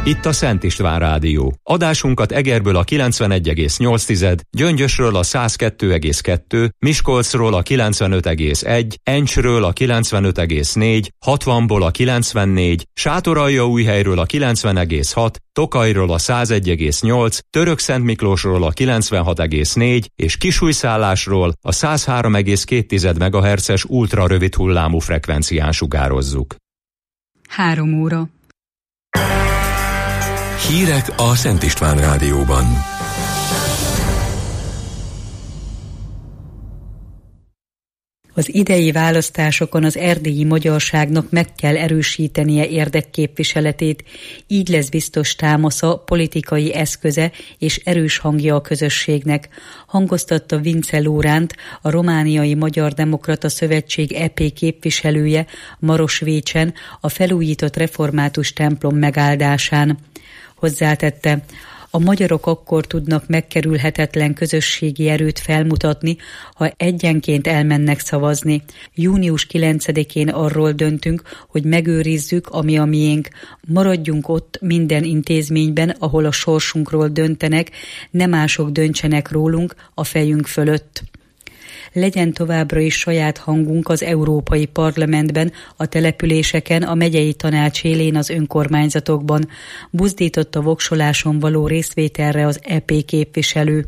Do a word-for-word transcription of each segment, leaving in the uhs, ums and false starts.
Itt a Szent István Rádió. Adásunkat Egerből a kilencvenegy egész nyolc, Gyöngyösről a száz kettő egész kettő, Miskolcról a kilencvenöt egész egy, Encsről a kilencvenöt egész négy, hatvanból a kilencvennégy, Sátoraljaújhelyről a kilencven egész hat, Tokajról a száz egy egész nyolc, Törökszentmiklósról a kilencvenhat egész négy és Kisújszállásról a száz három egész két megahertzes ultra rövid hullámú frekvencián sugározzuk. Három óra. Hírek a Szent István Rádióban. Az idei választásokon az erdélyi magyarságnak meg kell erősítenie érdekképviseletét, így lesz biztos támasza, politikai eszköze és erős hangja a közösségnek, hangoztatta Vince Lóránt, a Romániai Magyar Demokrata Szövetség é pé képviselője Marosvécsen a felújított református templom megáldásán. Hozzátette, a magyarok akkor tudnak megkerülhetetlen közösségi erőt felmutatni, ha egyenként elmennek szavazni. június kilencedikén arról döntünk, hogy megőrizzük, ami a miénk. Maradjunk ott minden intézményben, ahol a sorsunkról döntenek, ne mások döntsenek rólunk a fejünk fölött. Legyen továbbra is saját hangunk az Európai Parlamentben, a településeken, a megyei tanács élén, az önkormányzatokban. Buzdított a voksoláson való részvételre az é pé képviselő.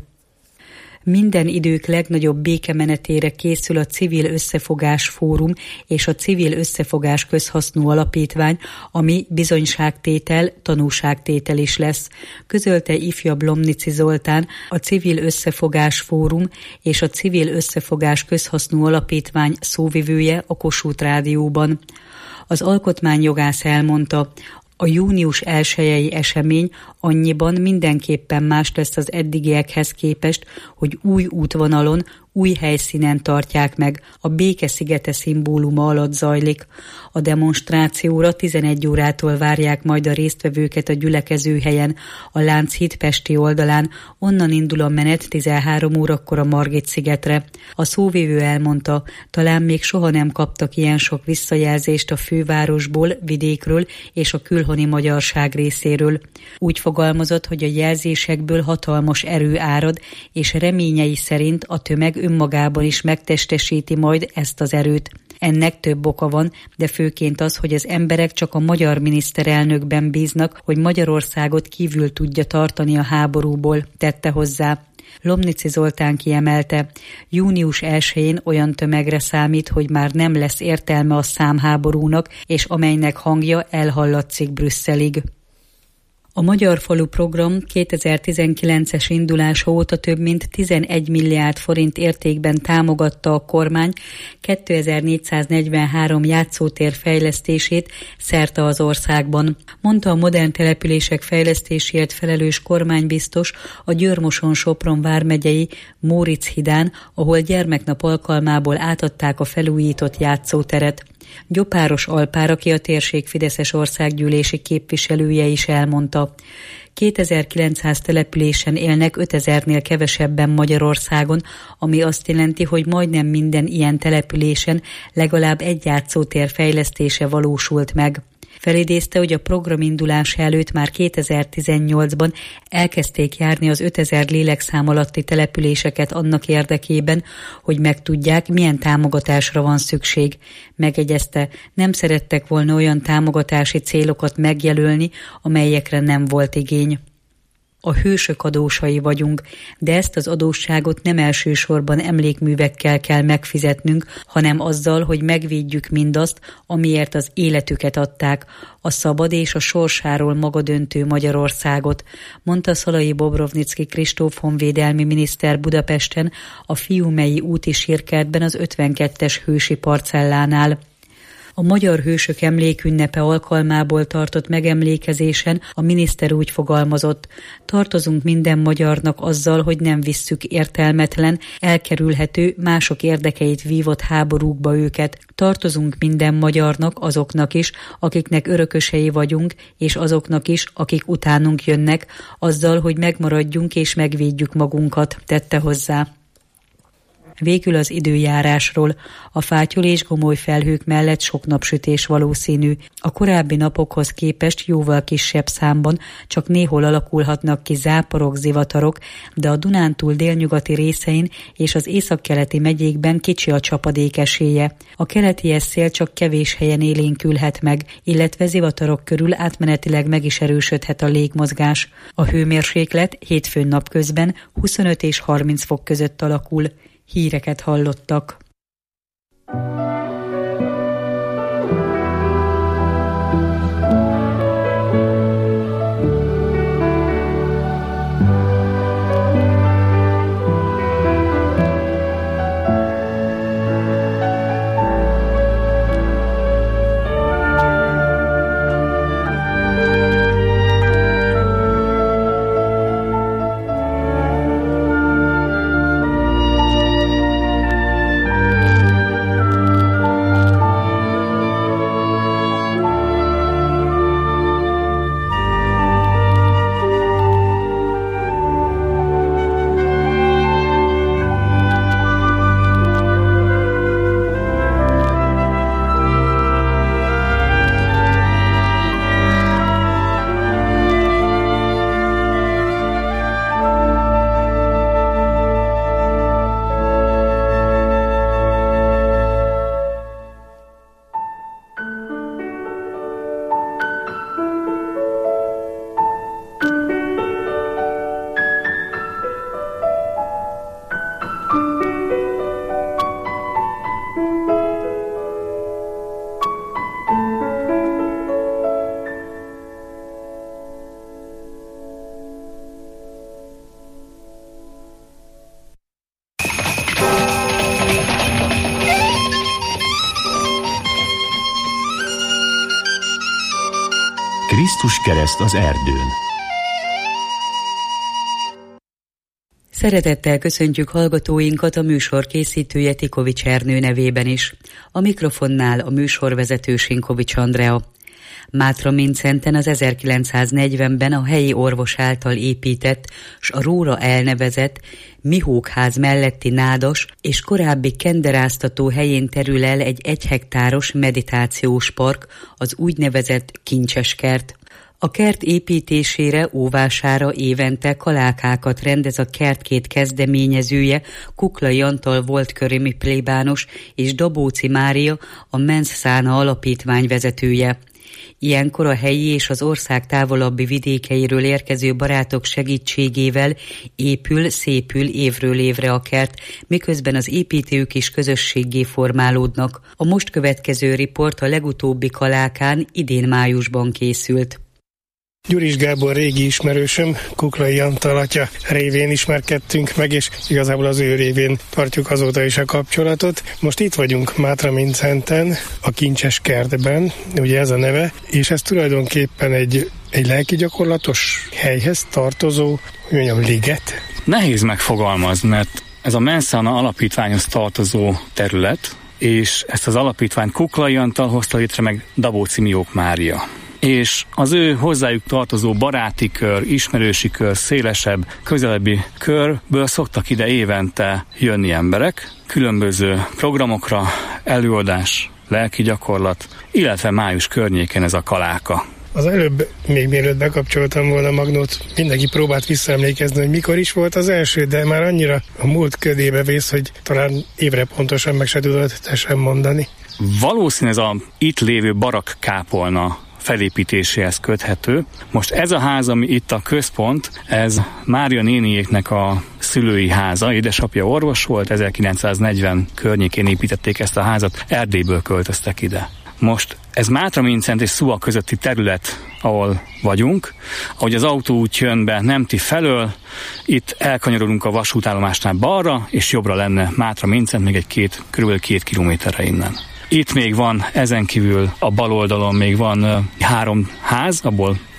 Minden idők legnagyobb békemenetére készül a Civil Összefogás Fórum és a Civil Összefogás Közhasznú Alapítvány, ami bizonyságtétel, tanúságtétel is lesz, közölte ifjabb Lomnici Zoltán, a Civil Összefogás Fórum és a Civil Összefogás Közhasznú Alapítvány szóvivője a Kossuth Rádióban. Az alkotmányjogász elmondta, a június elsejei esemény annyiban mindenképpen más lesz az eddigiekhez képest, hogy új útvonalon, új helyszínen tartják meg, a béke szigete szimbóluma alatt zajlik. A demonstrációra tizenegy órától várják majd a résztvevőket a gyülekezőhelyen, a Lánchíd pesti oldalán, onnan indul a menet tizenhárom órakor a Margit-szigetre. A szóvivő elmondta, talán még soha nem kaptak ilyen sok visszajelzést a fővárosból, vidékről és a külhoni magyarság részéről. Úgy fogalmazott, hogy a jelzésekből hatalmas erő árad, és reményei szerint a tömeg önmagában is megtestesíti majd ezt az erőt. Ennek több oka van, de főként az, hogy az emberek csak a magyar miniszterelnökben bíznak, hogy Magyarországot kívül tudja tartani a háborúból, tette hozzá. Lomnici Zoltán kiemelte, június elsején olyan tömegre számít, hogy már nem lesz értelme a számháborúnak, és amelynek hangja elhallatszik Brüsszelig. A Magyar Falu program kétezer-tizenkilences indulása óta több mint tizenegy milliárd forint értékben támogatta a kormány kétezer-négyszáznegyvenhárom játszótér fejlesztését szerte az országban, mondta a modern települések fejlesztéséért felelős kormánybiztos a Győr-Moson-Sopron vármegyei Móricz-hídán, ahol gyermeknap alkalmából átadták a felújított játszóteret. Gyopáros Alpár, aki a térség fideszes országgyűlési képviselője is elmondta. kétezer-kilencszáz településen élnek ötezernél kevesebben Magyarországon, ami azt jelenti, hogy majdnem minden ilyen településen legalább egy játszótér fejlesztése valósult meg. Felidézte, hogy a program indulása előtt már kétezer-tizennyolcban elkezdték járni az ötezer lélekszám alatti településeket annak érdekében, hogy megtudják, milyen támogatásra van szükség. Megegyezte, nem szerettek volna olyan támogatási célokat megjelölni, amelyekre nem volt igény. A hősök adósai vagyunk, de ezt az adósságot nem elsősorban emlékművekkel kell megfizetnünk, hanem azzal, hogy megvédjük mindazt, amiért az életüket adták, a szabad és a sorsáról magadöntő Magyarországot, mondta Szalai Bobrovnicki Kristóf honvédelmi miniszter Budapesten a Fiumei úti sírkertben az ötvenkettes hősi parcellánál. A Magyar Hősök Emlékünnepe alkalmából tartott megemlékezésen a miniszter úgy fogalmazott: tartozunk minden magyarnak azzal, hogy nem visszük értelmetlen, elkerülhető, mások érdekeit vívott háborúkba őket. Tartozunk minden magyarnak, azoknak is, akiknek örökösei vagyunk, és azoknak is, akik utánunk jönnek, azzal, hogy megmaradjunk és megvédjük magunkat, tette hozzá. Végül az időjárásról. A fátyol és gomoly felhők mellett sok napsütés valószínű. A korábbi napokhoz képest jóval kisebb számban, csak néhol alakulhatnak ki záporok, zivatarok, de a Dunántúl délnyugati részein és az északkeleti megyékben kicsi a csapadék esélye. A keleti szél csak kevés helyen élénkülhet meg, illetve zivatarok körül átmenetileg meg is erősödhet a légmozgás. A hőmérséklet hétfőn napközben huszonöt és harminc fok között alakul. Híreket hallottak. Krisztus kereszt az erdőn. Szeretettel köszöntjük hallgatóinkat a műsor készítője Tikovics Ernő nevében is. A mikrofonnál a műsorvezető Sinkovics Andrea. Mátra-Mincenten az ezerkilencszáznegyvenben a helyi orvos által épített, s a róla elnevezett Mihókház melletti nádas és korábbi kenderáztató helyén terül el egy egyhektáros meditációs park, az úgynevezett Kincseskert. A kert építésére, óvására évente kalákákat rendez a kert két kezdeményezője, Kuklai Antal volt körömi plébános és Dabóci Mária, a Menszána alapítvány vezetője. Ilyenkor a helyi és az ország távolabbi vidékeiről érkező barátok segítségével épül, szépül évről évre a kert, miközben az építők is közösséggé formálódnak. A most következő riport a legutóbbi kalákán idén májusban készült. Gyuris Gábor régi ismerősöm, Kuklai Antal atya révén ismerkedtünk meg, és igazából az ő révén tartjuk azóta is a kapcsolatot. Most itt vagyunk Mátra-Mincenten, a Kincseskertben, ugye ez a neve, és ez tulajdonképpen egy, egy lelki gyakorlatos helyhez tartozó, hogy mondjam, liget. Nehéz megfogalmazni, mert ez a Menszána alapítványhoz tartozó terület, és ezt az alapítványt Kuklai Antal hozta létre, meg Dabóci Miók Mária. És az ő hozzájuk tartozó baráti kör, ismerősi kör, szélesebb, közelebbi körből szoktak ide évente jönni emberek, különböző programokra, előadás, lelki gyakorlat, illetve május környéken ez a kaláka. Az előbb, még mielőtt bekapcsoltam volna a magnót, mindenki próbált visszaemlékezni, hogy mikor is volt az első, de már annyira a múlt ködébe vész, hogy talán évre pontosan meg se tudod te sem mondani. Valószínű ez a itt lévő barak kápolna felépítéséhez köthető. Most ez a ház, ami itt a központ, ez Mária néniéknek a szülői háza, édesapja orvos volt, ezerkilencszáznegyven környékén építették ezt a házat, Erdélyből költöztek ide. Most ez Mátra-Mincent és Szua közötti terület, ahol vagyunk. Ahogy az autóút jön be Nemti felől, itt elkanyarodunk a vasútállomásnál balra, és jobbra lenne Mátra-Mincent, még egy két, körülbelül két kilométerre innen. Itt még van, ezen kívül a bal oldalon még van uh, három ház, abból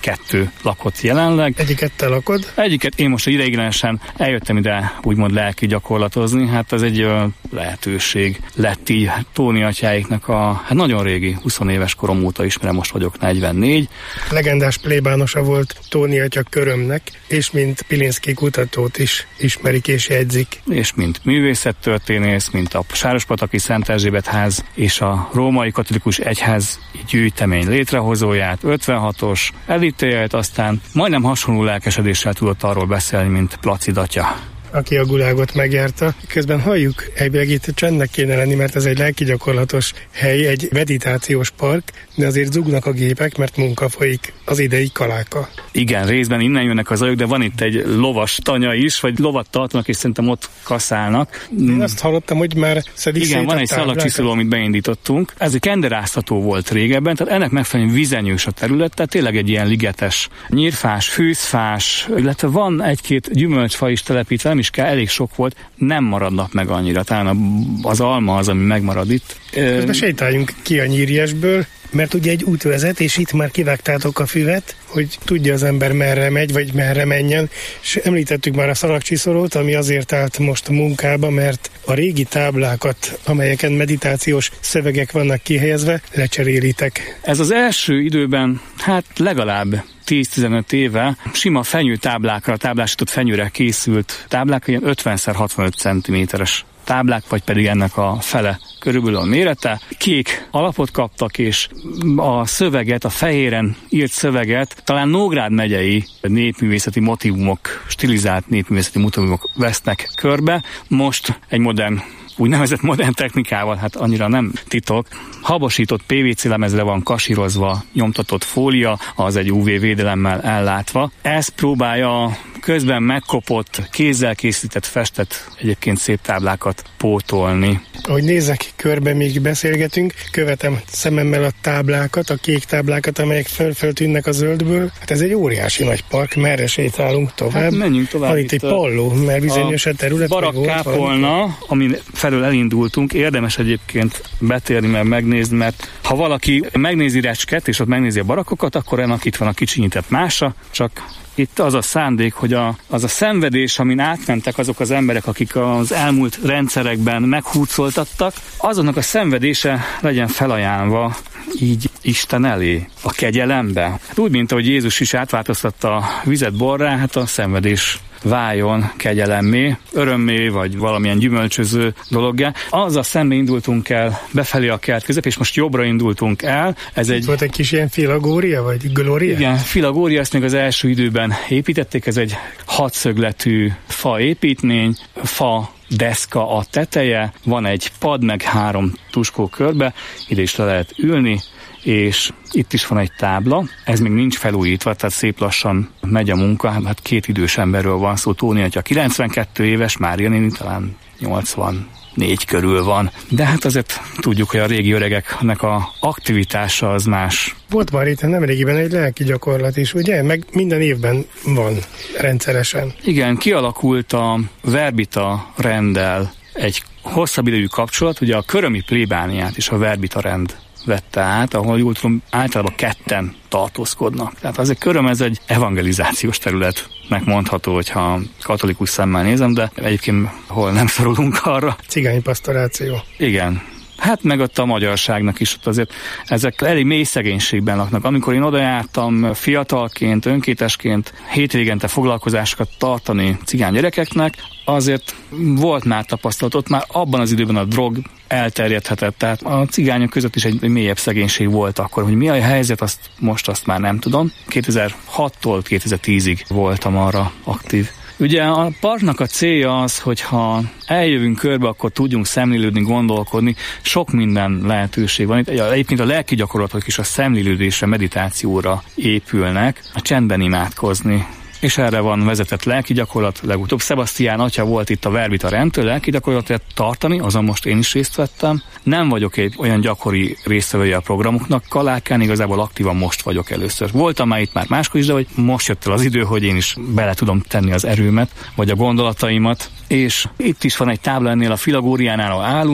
kettő lakott jelenleg. Egyiket te lakod? Egyiket én most ideiglenesen eljöttem ide úgymond lelki gyakorlatozni, hát ez egy ö, lehetőség lett így Tóni atyáiknak a hát nagyon régi, húsz éves korom óta ismerem, most vagyok negyvennégy. Legendás plébánosa volt Tóni atya körömnek, és mint Pilinszky kutatót is ismerik és jegyzik. És mint művészettörténész, mint a Sárospataki Szent Erzsébet ház és a Római Katolikus Egyház gyűjtemény létrehozóját, ötvenhatos elítélt, aztán majdnem hasonló lelkesedéssel tudott arról beszélni, mint Placid atya, aki a gulágot megjárta. Közben halljuk, egyébként itt csendnek kéne lenni, mert ez egy lelkigyakorlatos hely, egy meditációs park, de azért zugnak a gépek, mert munka folyik, az idei kaláka. Igen, részben innen jönnek az zajok, de van itt egy lovas tanya is, vagy lovat tartanak, és szerintem ott kaszálnak. Én azt hallottam, hogy már szedik Igen, van egy szalagcsiszoló, amit beindítottunk. Ez egy kenderáztató volt régebben, tehát ennek megfelelően vizenyős a terület, tehát tényleg egy ilyen ligetes, nyírfás, fűzfás, illetve van egy-két gyümölcsfa is telepítve, nem is kell, elég sok volt, nem maradnak meg annyira. Talán az alma az, ami megmarad itt. Közben sétáljunk ki a Nyírjesből, mert ugye egy út vezet, és itt már kivágtátok a füvet, hogy tudja az ember merre megy, vagy merre menjen. És említettük már a szalagcsiszolót, ami azért állt most munkába, mert a régi táblákat, amelyeken meditációs szövegek vannak kihelyezve, lecserélitek. Ez az első időben, hát legalább tíz-tizenöt éve sima fenyőtáblákra, táblásított fenyőre készült táblák, ilyen ötven hatvanöt centiméteres táblák, vagy pedig ennek a fele körülbelül a mérete. Kék alapot kaptak, és a szöveget, a fehéren írt szöveget talán Nógrád megyei népművészeti motívumok, stilizált népművészeti motívumok vesznek körbe. Most egy modern, úgynevezett modern technikával, hát annyira nem titok, habosított pé vé cé lemezre van kasírozva, nyomtatott fólia, az egy ú vé védelemmel ellátva. Ez próbálja közben megkopott, kézzel készített, festett, egyébként szép táblákat pótolni. Ahogy nézek körbe, még beszélgetünk, követem szememmel a táblákat, a kék táblákat, amelyek föl-föl tűnnek a zöldből. Hát ez egy óriási nagy park, merre sétálunk tovább? Hát menjünk tovább. Van itt egy palló, mert bizonyos a terület. Barak kápolna, amin felől elindultunk, érdemes egyébként betérni, mert megnézni, mert ha valaki megnézi Recsket, és ott megnézi a barakokat, akkor ennek itt van a kicsinyített mása, csak itt az a szándék, hogy a, az a szenvedés, amin átmentek azok az emberek, akik az elmúlt rendszerekben meghúzoltattak, azonnak a szenvedése legyen felajánlva így Isten elé, a kegyelembe. Úgy, mint ahogy Jézus is átváltoztatta a vizet borrá, hát a szenvedés váljon kegyelemmé, örömmé, vagy valamilyen gyümölcsöző dologgá. Azzal szembe indultunk el befelé a kert közep, és most jobbra indultunk el. Ez egy... Volt egy kis ilyen filagória, vagy glória? Igen, filagória, ezt még az első időben építették, ez egy hatszögletű fa építmény, fa deszka a teteje, van egy pad, meg három tuskó körbe, ide is le lehet ülni, és itt is van egy tábla, ez még nincs felújítva, tehát szép lassan megy a munka, hát két idős emberről van szó, Tóni atya kilencvenkettő éves, Mária néni talán nyolcvannégy körül van, de hát azért tudjuk, hogy a régi öregeknek a aktivitása az más. Volt már itt nemrégiben egy lelki gyakorlat is, ugye? Meg minden évben van rendszeresen. Igen, kialakult a verbita renddel egy hosszabb idejű kapcsolat, ugye a körömi plébániát is a verbita rend vette át, ahol jól tudom, általában ketten tartózkodnak. Tehát azért köröm ez egy evangelizációs területnek mondható, hogyha katolikus szemmel nézem, de egyébként hol nem szorulunk arra. Cigánypastoráció. Igen. Hát meg ott a magyarságnak is ott azért ezek elég mély szegénységben laknak. Amikor én oda jártam fiatalként, önkéntesként hétvégente foglalkozásokat tartani cigány gyerekeknek, azért volt már tapasztalat, ott már abban az időben a drog elterjedhetett, tehát a cigányok között is egy, egy mélyebb szegénység volt akkor, hogy mi a helyzet, azt most azt már nem tudom. kétezer-hattól kétezer-tízig voltam arra aktív. Ugye a parknak a célja az, hogyha eljövünk körbe, akkor tudjunk szemlélődni, gondolkodni. Sok minden lehetőség van. Itt egyébként a lelki gyakorlatok is a szemlélődésre, meditációra épülnek, a csendben imádkozni. És erre van vezetett lelki gyakorlat. Legutóbb Sebastián atya volt itt a verbita rendtől lelki gyakorlatot tartani, azon most én is részt vettem. Nem vagyok egy olyan gyakori résztvevője a programoknak, Kalákán igazából aktívan most vagyok először. Voltam már itt már máskor is, de hogy most jött el az idő, hogy én is bele tudom tenni az erőmet, vagy a gondolataimat. És itt is van egy tábla ennél a filagóriánál, ahol állunk,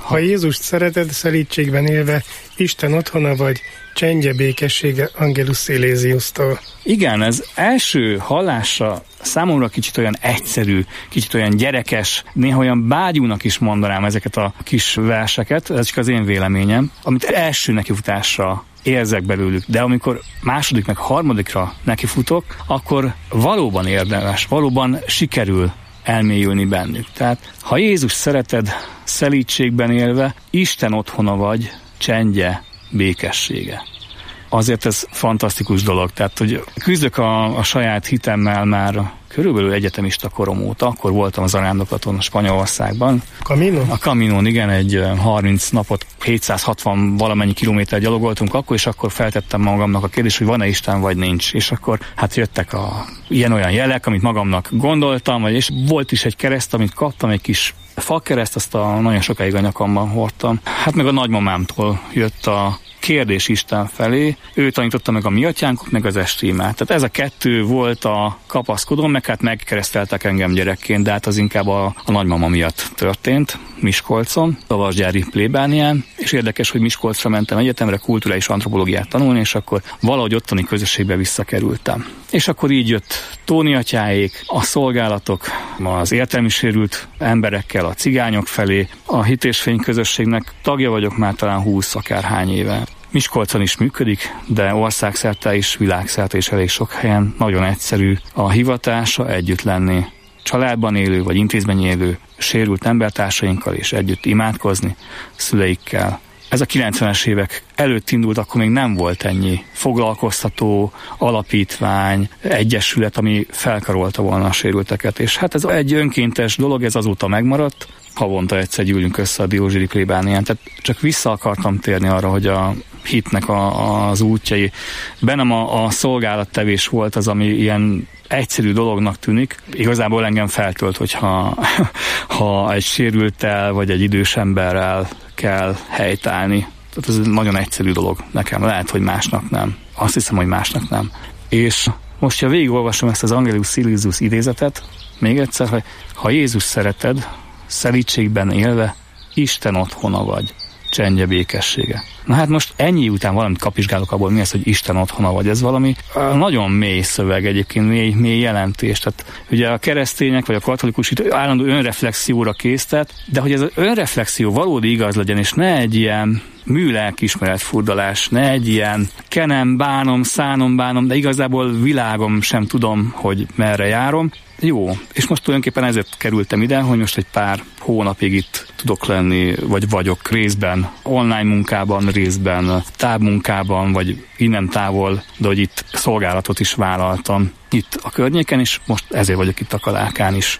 Ha Jézust szereted, szelídségben élve, Isten otthona vagy, csendje békessége Angelus Silesiustól. Igen, ez első hallásra számomra kicsit olyan egyszerű, kicsit olyan gyerekes, néha olyan bágyúnak is mondanám ezeket a kis verseket, ez csak az én véleményem, amit első nekifutásra érzek belőlük, de amikor második meg harmadikra nekifutok, akkor valóban érdemes, valóban sikerül elmélyülni bennük. Tehát, ha Jézus szereted, szelídségben élve, Isten otthona vagy, csendje, békessége. Azért ez fantasztikus dolog. Tehát, hogy küzdök a, a saját hitemmel már körülbelül egyetemista korom óta, akkor voltam az arándoklaton Spanyolországban. Camino? A Caminon, igen, egy harminc napot, hétszázhatvan valamennyi kilométer gyalogoltunk akkor, és akkor feltettem magamnak a kérdést, hogy van-e Isten, vagy nincs. És akkor hát jöttek a ilyen-olyan jelek, amit magamnak gondoltam, és volt is egy kereszt, amit kaptam, egy kis fakereszt, azt a nagyon sokáig a nyakamban hordtam. Hát meg a nagymamámtól jött a kérdés Isten felé, ő tanította meg a mi atyánkot, meg az estímát. Tehát ez a kettő volt a kapaszkodom, meg hát megkereszteltek engem gyerekként, de hát az inkább a, a nagymama miatt történt, Miskolcon, a Vasgyári plébánián, és érdekes, hogy Miskolcra mentem egyetemre kulturális antropológiát tanulni, és akkor valahogy ottani közösségbe visszakerültem. És akkor így jött Tóni atyáék, a szolgálatok, az értelmi sérült emberekkel, a cigányok felé, a Hit és Fény közösségnek tagja vagyok már talán húsz akárhány éve. Miskolcon is működik, de országszerte is, világszerte is elég sok helyen. Nagyon egyszerű a hivatása együtt lenni, családban élő vagy intézményben élő sérült embertársainkkal és együtt imádkozni, szüleikkel. Ez a kilencvenes évek előtt indult, akkor még nem volt ennyi foglalkoztató, alapítvány, egyesület, ami felkarolta volna a sérülteket. És hát ez egy önkéntes dolog, ez azóta megmaradt. Havonta egyszer gyűlünk össze a Diózsiri plébánián. Tehát csak vissza akartam térni arra, hogy a hitnek a, az útjai. Bennem a, a szolgálattevés volt az, ami ilyen egyszerű dolognak tűnik. Igazából engem feltölt, hogyha ha egy sérülttel vagy egy idős emberrel kell helytállni. Tehát ez egy nagyon egyszerű dolog nekem. Lehet, hogy másnak nem. Azt hiszem, hogy másnak nem. És most, ha végigolvasom ezt az Angelus Silesius idézetet, még egyszer, hogy ha Jézus szereted, szelídségben élve, Isten otthona vagy, csendje, békessége. Na hát most ennyi után valamit kapizsgálok abból, mi az, hogy Isten otthona vagy, ez valami nagyon mély szöveg egyébként, mély, mély jelentés. Tehát ugye a keresztények vagy a katolikus állandó önreflexióra késztet, de hogy ez az önreflexió valódi igaz legyen, és ne egy ilyen műlelkismeretfurdalás, ne egy ilyen kenem, bánom, szánom, bánom, de igazából világom sem tudom, hogy merre járom. Jó, és most tulajdonképpen ezért kerültem ide, hogy most egy pár hónapig itt tudok lenni, vagy vagyok részben online munkában, részben távmunkában, vagy innen távol, de hogy itt szolgálatot is vállaltam itt a környéken, és most ezért vagyok itt a Kalákán is.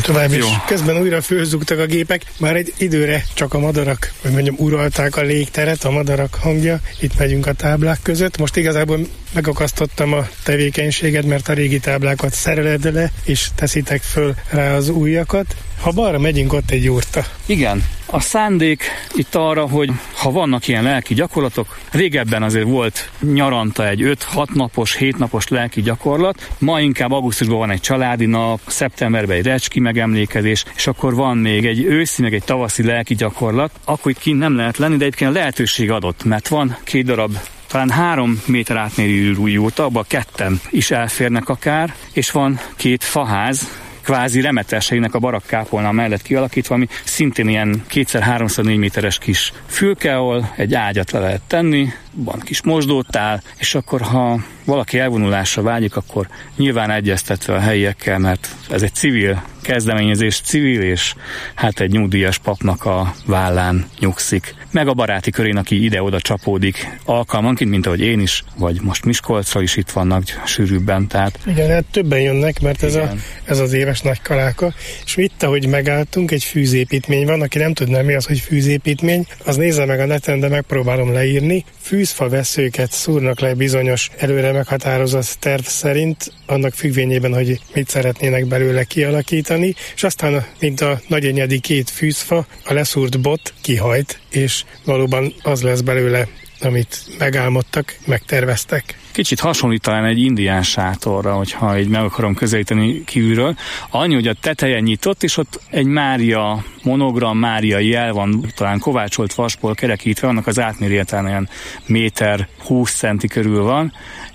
tovább, Jó. és közben újra fölzugtak a gépek, már egy időre csak a madarak, hogy mondjam, uralták a légteret, a madarak hangja, itt megyünk a táblák között. Most igazából megakasztottam a tevékenységet, mert a régi táblákat szereled le, és teszitek föl rá az újakat. Ha balra megyünk, ott egy jurta. Igen, a szándék itt arra, hogy ha vannak ilyen lelki gyakorlatok, régebben azért volt nyaranta egy öt-hat napos, hét napos lelki gyakorlat, ma inkább augusztusban van egy családi nap, szeptemberben egy recski megemlékezés, és akkor van még egy őszi, meg egy tavaszi lelki gyakorlat, akkor itt kint nem lehet lenni, de egyébként a lehetőség adott, mert van két darab talán három méter átmérőjű jurta, abban ketten is elférnek akár, és van két faház, kvázi remeteseinek a barakkápolna mellett kialakítva, ami szintén ilyen kétszer-háromszor négy méteres kis fülke, ahol egy ágyat le lehet tenni, van kis mosdótál, és akkor ha valaki elvonulásra vágyik, akkor nyilván egyeztetve a helyiekkel, mert ez egy civil kezdeményezés, civil, és hát egy nyugdíjas papnak a vállán nyugszik. Meg a baráti körén, aki ide-oda csapódik alkalmanként, mint ahogy én is, vagy most Miskolcra is itt vannak sűrűbben. Tehát... Igen, hát többen jönnek, mert ez, a, ez az éves nagy kaláka, és itt, ahogy megálltunk, egy fűzépítmény van, aki nem tudná, mi az, hogy fűzépítmény, az nézze meg a neten, de megpróbálom leírni. Fűzfa veszőket szúrnak le bizonyos előre meghatározott terv szerint, annak függvényében, hogy mit szeretnének belőle kialakítani, és aztán, mint a nagyenyedi két fűzfa, a leszúrt bot kihajt, és valóban az lesz belőle, amit megálmodtak, megterveztek. Kicsit hasonlít talán egy indián sátorra, hogyha így meg akarom közelíteni kívülről. Annyi, hogy a teteje nyitott, és ott egy Mária monogram, Mária jel van, talán kovácsolt vasból kerekítve, annak az átmérője talán olyan méter húsz centi körül van,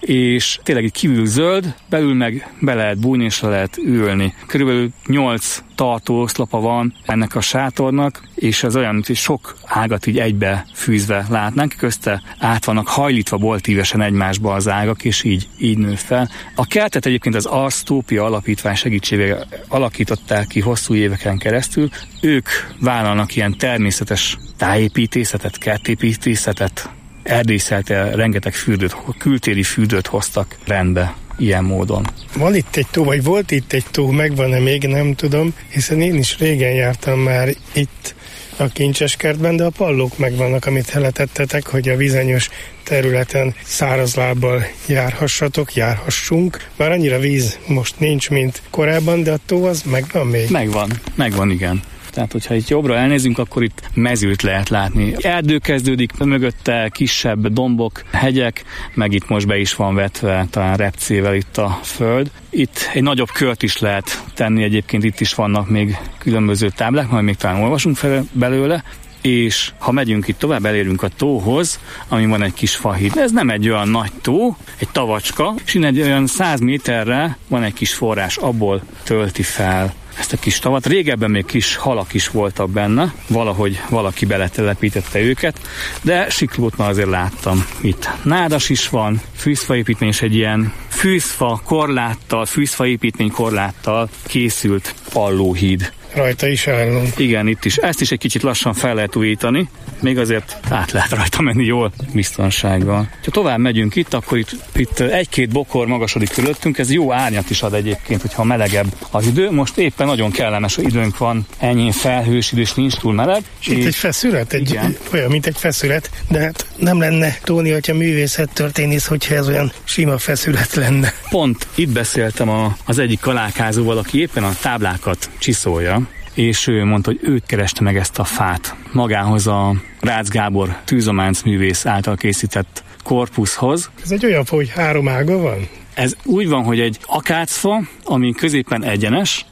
és tényleg egy kívül zöld, belül meg be lehet bújni, és le lehet ülni. Körülbelül nyolc tartó oszlopa van ennek a sátornak, és ez olyan, hogy sok ágat így egybe fűzve látnánk, közte át vannak hajlítva boltívesen egymásba az ágak, és így, így nő fel. A kertet egyébként az Arsztópia Alapítvány segítségével alakították ki hosszú éveken keresztül. Ők vállalnak ilyen természetes tájépítészetet, kertépítészetet, erdészelte, rengeteg fürdőt, kültéri fürdőt hoztak rendbe ilyen módon. Van itt egy tó, vagy volt itt egy tó, megvan-e még, nem tudom, hiszen én is régen jártam már itt a Kincseskertben, de a pallók megvannak, amit letettetek, hogy a vizenyős területen szárazlábbal járhassatok, járhassunk. Már annyira víz most nincs, mint korábban, de a tó az megvan még? Megvan, megvan, igen. Tehát, hogyha itt jobbra elnézünk, akkor itt mezőt lehet látni. Erdő kezdődik, mögötte kisebb dombok, hegyek, meg itt most be is van vetve talán repcével itt a föld. Itt egy nagyobb kört is lehet tenni, egyébként itt is vannak még különböző táblák, majd még talán olvasunk fel belőle, és ha megyünk itt tovább, elérünk a tóhoz, ami van egy kis fahíd. Ez nem egy olyan nagy tó, egy tavacska, és innen egy olyan száz méterre van egy kis forrás, abból tölti fel ezt a kis tavat. Régebben még kis halak is voltak benne, valahogy valaki beletelepítette őket, de siklót már azért láttam itt. Nádas is van, fűzfaépítmény, és egy ilyen fűzfa korláttal, fűzfaépítmény korláttal készült pallóhíd. Rajta is állunk. Igen, itt is. Ezt is egy kicsit lassan fel lehet újítani, még azért át lehet rajta menni jól, biztonsággal. Ha tovább megyünk itt, akkor itt, itt egy-két bokor magasodik körülöttünk, ez jó árnyat is ad egyébként, hogyha melegebb az idő. Most éppen nagyon kellemes időnk van, enyhén felhős idő, és nincs túl meleg. Itt és egy feszület, egy, olyan, mint egy feszület, de hát nem lenne Tóni atya művészettörténész, hogyha ez olyan sima feszület lenne. Pont itt beszéltem a, az egyik kalálkázóval, aki éppen a táblákat csiszolja, és ő mondta, hogy őt kereste meg ezt a fát magához a Rácz Gábor tűzománc művész által készített korpuszhoz. Ez egy olyan fa, hogy három ága van? Ez úgy van, hogy egy akácfa, ami középen egyenes,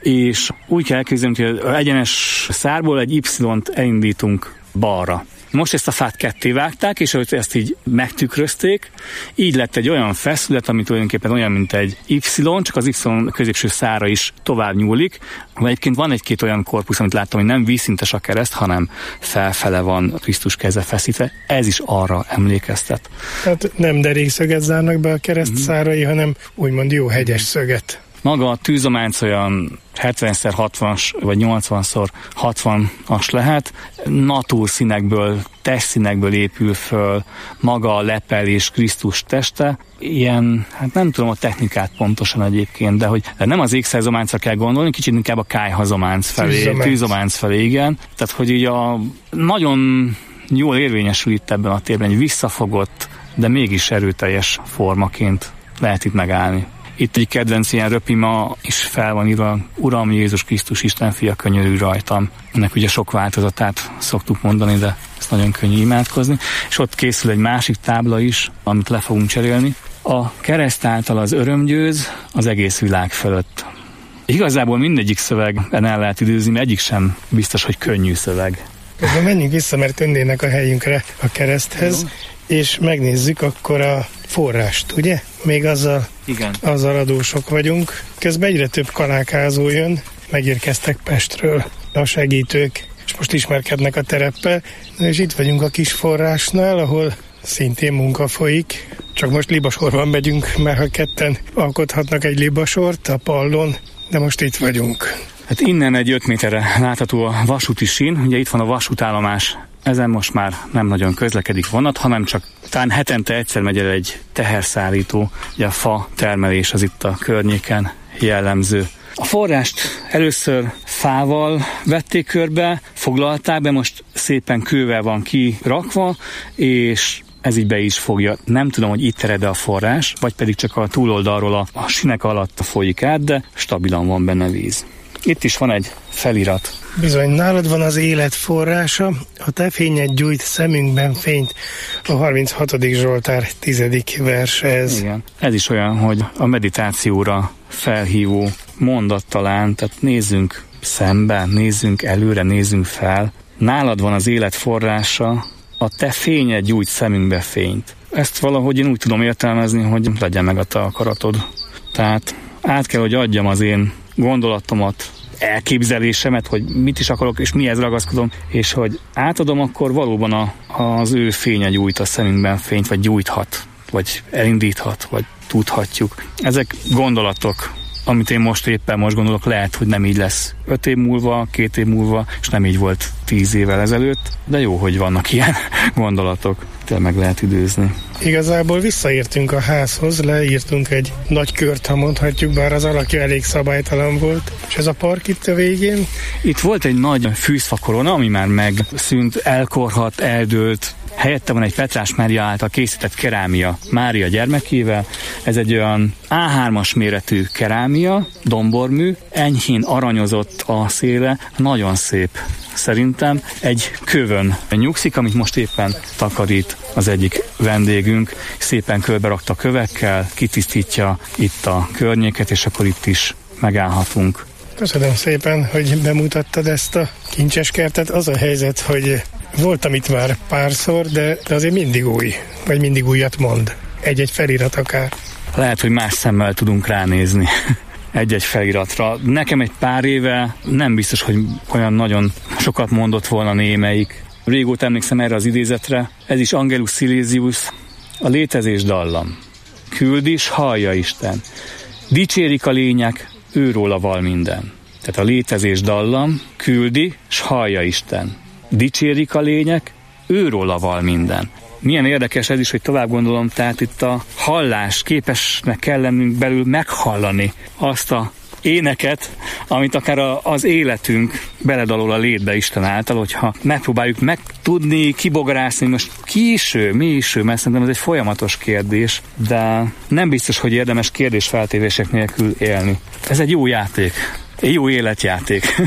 és úgy kell elképzelni, hogy az egyenes szárból egy Y-t elindítunk balra. Most ezt a fát ketté vágták, és ahogy ezt így megtükrözték, így lett egy olyan feszület, ami tulajdonképpen olyan, mint egy Y, csak az Y középső szára is tovább nyúlik. Egyébként van egy-két olyan korpusz, amit láttam, hogy nem vízszintes a kereszt, hanem felfele van Krisztus keze feszítve. Ez is arra emlékeztet. Tehát nem derékszöget zárnak be a kereszt mm-hmm. szárai, hanem úgymond jó hegyes szöget. Maga a tűzománc olyan hetven hatvanas vagy nyolcvan hatvanas lehet. Natúrszínekből, testszínekből épül föl maga a lepelés Krisztus teste. Ilyen, hát nem tudom a technikát pontosan egyébként, de hogy de nem az ékszerzománcra kell gondolni, kicsit inkább a kályhazománc felé, tűzománc. tűzománc felé, igen. Tehát, hogy így a nagyon jól érvényesül itt ebben a térben, egy visszafogott, de mégis erőteljes formaként lehet itt megállni. Itt egy kedvenc ilyen röpima is fel van írva, Uram Jézus Krisztus, Isten fia, könyörülj rajtam. Ennek ugye sok változatát szoktuk mondani, de ezt nagyon könnyű imádkozni. És ott készül egy másik tábla is, amit le fogunk cserélni. A kereszt által az öröm győz az egész világ fölött. Igazából mindegyik szövegben el lehet időzni, mert egyik sem biztos, hogy könnyű szöveg. Közben menjünk vissza, mert önnének a helyünkre a kereszthez, jó, és megnézzük akkor a forrást, ugye? Még azzal, igen. azzal adósok vagyunk. Közben egyre több kalákázó jön, megérkeztek Pestről a segítők, és most ismerkednek a tereppel, és itt vagyunk a kis forrásnál, ahol szintén munka folyik, csak most libasorban megyünk, mert ha ketten alkothatnak egy libasort a pallon, de most itt vagyunk. Hát innen egy öt méterre látható a vasúti sín, ugye itt van a vasútállomás, ezen most már nem nagyon közlekedik vonat, hanem csak talán hetente egyszer megy el egy teherszállító, ugye a fa termelés az itt a környéken jellemző. A forrást először fával vették körbe, foglalták be, most szépen kővel van kirakva, és ez így be is fogja. Nem tudom, hogy itt ered a forrás, vagy pedig csak a túloldalról a, a sinek alatt folyik át, de stabilan van benne víz. Itt is van egy felirat. Bizony, nálad van az élet forrása, a te fényed gyújt szemünkben fényt, a harminchatodik Zsoltár tizedik verse ez. Igen. Ez is olyan, hogy a meditációra felhívó mondat talán, tehát nézzünk szembe, nézzünk előre, nézzünk fel. Nálad van az élet forrása, a te fényed gyújt szemünkbe fényt. Ezt valahogy én úgy tudom értelmezni, hogy legyen meg a te akaratod. Tehát át kell, hogy adjam az én gondolatomat, elképzelésemet, hogy mit is akarok, és mihez ragaszkodom, és hogy átadom, akkor valóban a, az ő fénye gyújt a szemünkben fényt, vagy gyújthat, vagy elindíthat, vagy tudhatjuk. Ezek gondolatok, amit én most éppen most gondolok, lehet, hogy nem így lesz öt év múlva, két év múlva, és nem így volt tíz évvel ezelőtt, de jó, hogy vannak ilyen gondolatok, tényleg meg lehet időzni. Igazából visszaértünk a házhoz, leírtunk egy nagy kört, ha mondhatjuk, bár az alakja elég szabálytalan volt. És ez a park itt a végén? Itt volt egy nagy fűzfakorona, ami már megszűnt, elkorhat, eldőlt. Helyette van egy Petrás Mária által készített kerámia Mária gyermekével. Ez egy olyan á hármas méretű kerámia, dombormű, enyhén aranyozott a széle, nagyon szép szerintem. Egy kövön nyugszik, amit most éppen takarít az egyik vendégünk. Szépen körbe rakta kövekkel, kitisztítja itt a környéket, és akkor itt is megállhatunk. Köszönöm szépen, hogy bemutattad ezt a kincses kertet. Az a helyzet, hogy voltam itt már párszor, de, de azért mindig új, vagy mindig újat mond. Egy-egy felirat akár. Lehet, hogy más szemmel tudunk ránézni egy-egy feliratra. Nekem egy pár éve nem biztos, hogy olyan nagyon sokat mondott volna némelyik. Régóta emlékszem erre az idézetre. Ez is Angelus Silesius, a létezés dallam. Küld is, hallja Isten. Dicsérik a lények, őróla val minden. Tehát a létezés dallam, küldi, s hallja Isten. Dicsérik a lények, őróla val minden. Milyen érdekes ez is, hogy tovább gondolom, tehát itt a hallás, képesnek kell lennünk belül meghallani azt a éneket, amit akár a, az életünk beledalol a létbe Isten által, hogyha megpróbáljuk megtudni, kibogarászni, most ki is ő, mi is ő, mert szerintem ez egy folyamatos kérdés, de nem biztos, hogy érdemes kérdésfeltevések nélkül élni. Ez egy jó játék, egy jó életjáték.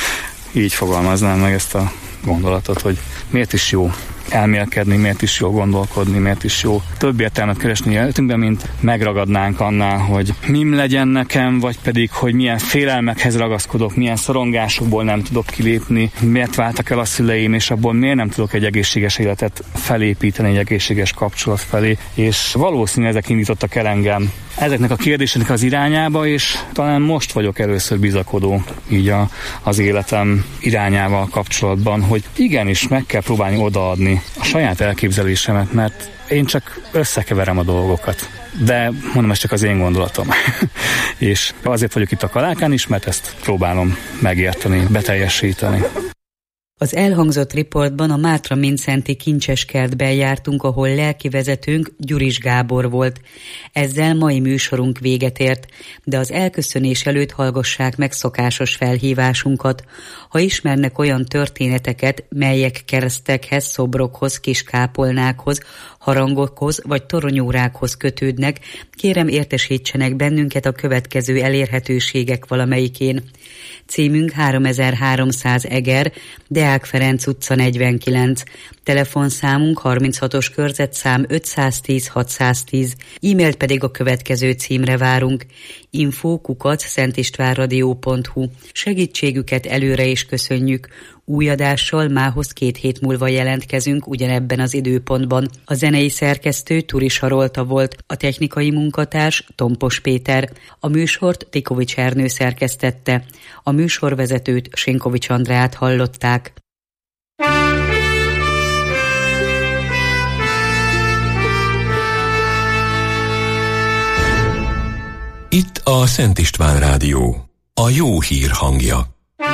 Így fogalmaznám meg ezt a gondolatot, hogy miért is jó elmélkedni, miért is jó gondolkodni, miért is jó több értelmet keresni életünkben, mint megragadnánk annál, hogy mim legyen nekem, vagy pedig, hogy milyen félelmekhez ragaszkodok, milyen szorongásokból nem tudok kilépni, miért váltak el a szüleim, és abból miért nem tudok egy egészséges életet felépíteni, egy egészséges kapcsolat felé, és valószínűleg ezek indítottak el engem ezeknek a kérdéseknek az irányába, és talán most vagyok először bizakodó így a, az életem irányával kapcsolatban, hogy igenis meg kell próbálni odaadni mondani a saját elképzelésemet, mert én csak összekeverem a dolgokat. De mondom, ez csak az én gondolatom. És azért vagyok itt a Kalákán is, mert ezt próbálom megérteni, beteljesíteni. Az elhangzott riportban a Mátra-Mindszenty Kincseskertben jártunk, ahol lelkivezetőnk Gyuris Gábor volt. Ezzel mai műsorunk véget ért, de az elköszönés előtt hallgassák meg szokásos felhívásunkat. Ha ismernek olyan történeteket, melyek keresztekhez, szobrokhoz, kiskápolnákhoz, harangokhoz vagy toronyórákhoz kötődnek, kérem értesítsenek bennünket a következő elérhetőségek valamelyikén. Címünk háromezer-háromszáz Eger, Deák Ferenc utca negyvenkilenc, telefonszámunk harminchatos körzetszám ötszáztíz hatszáztíz, e-mailt pedig a következő címre várunk: info kukac szentistvánradio pont hu. Segítségüket előre is köszönjük. Új adással mához két hét múlva jelentkezünk ugyanebben az időpontban. A zenei szerkesztő Turis Harolta volt, a technikai munkatárs Tompos Péter. A műsort Tikovics Ernő szerkesztette. A műsorvezetőt Sinkovics Andrát hallották. Itt a Szent István Rádió, a jó hír hangja.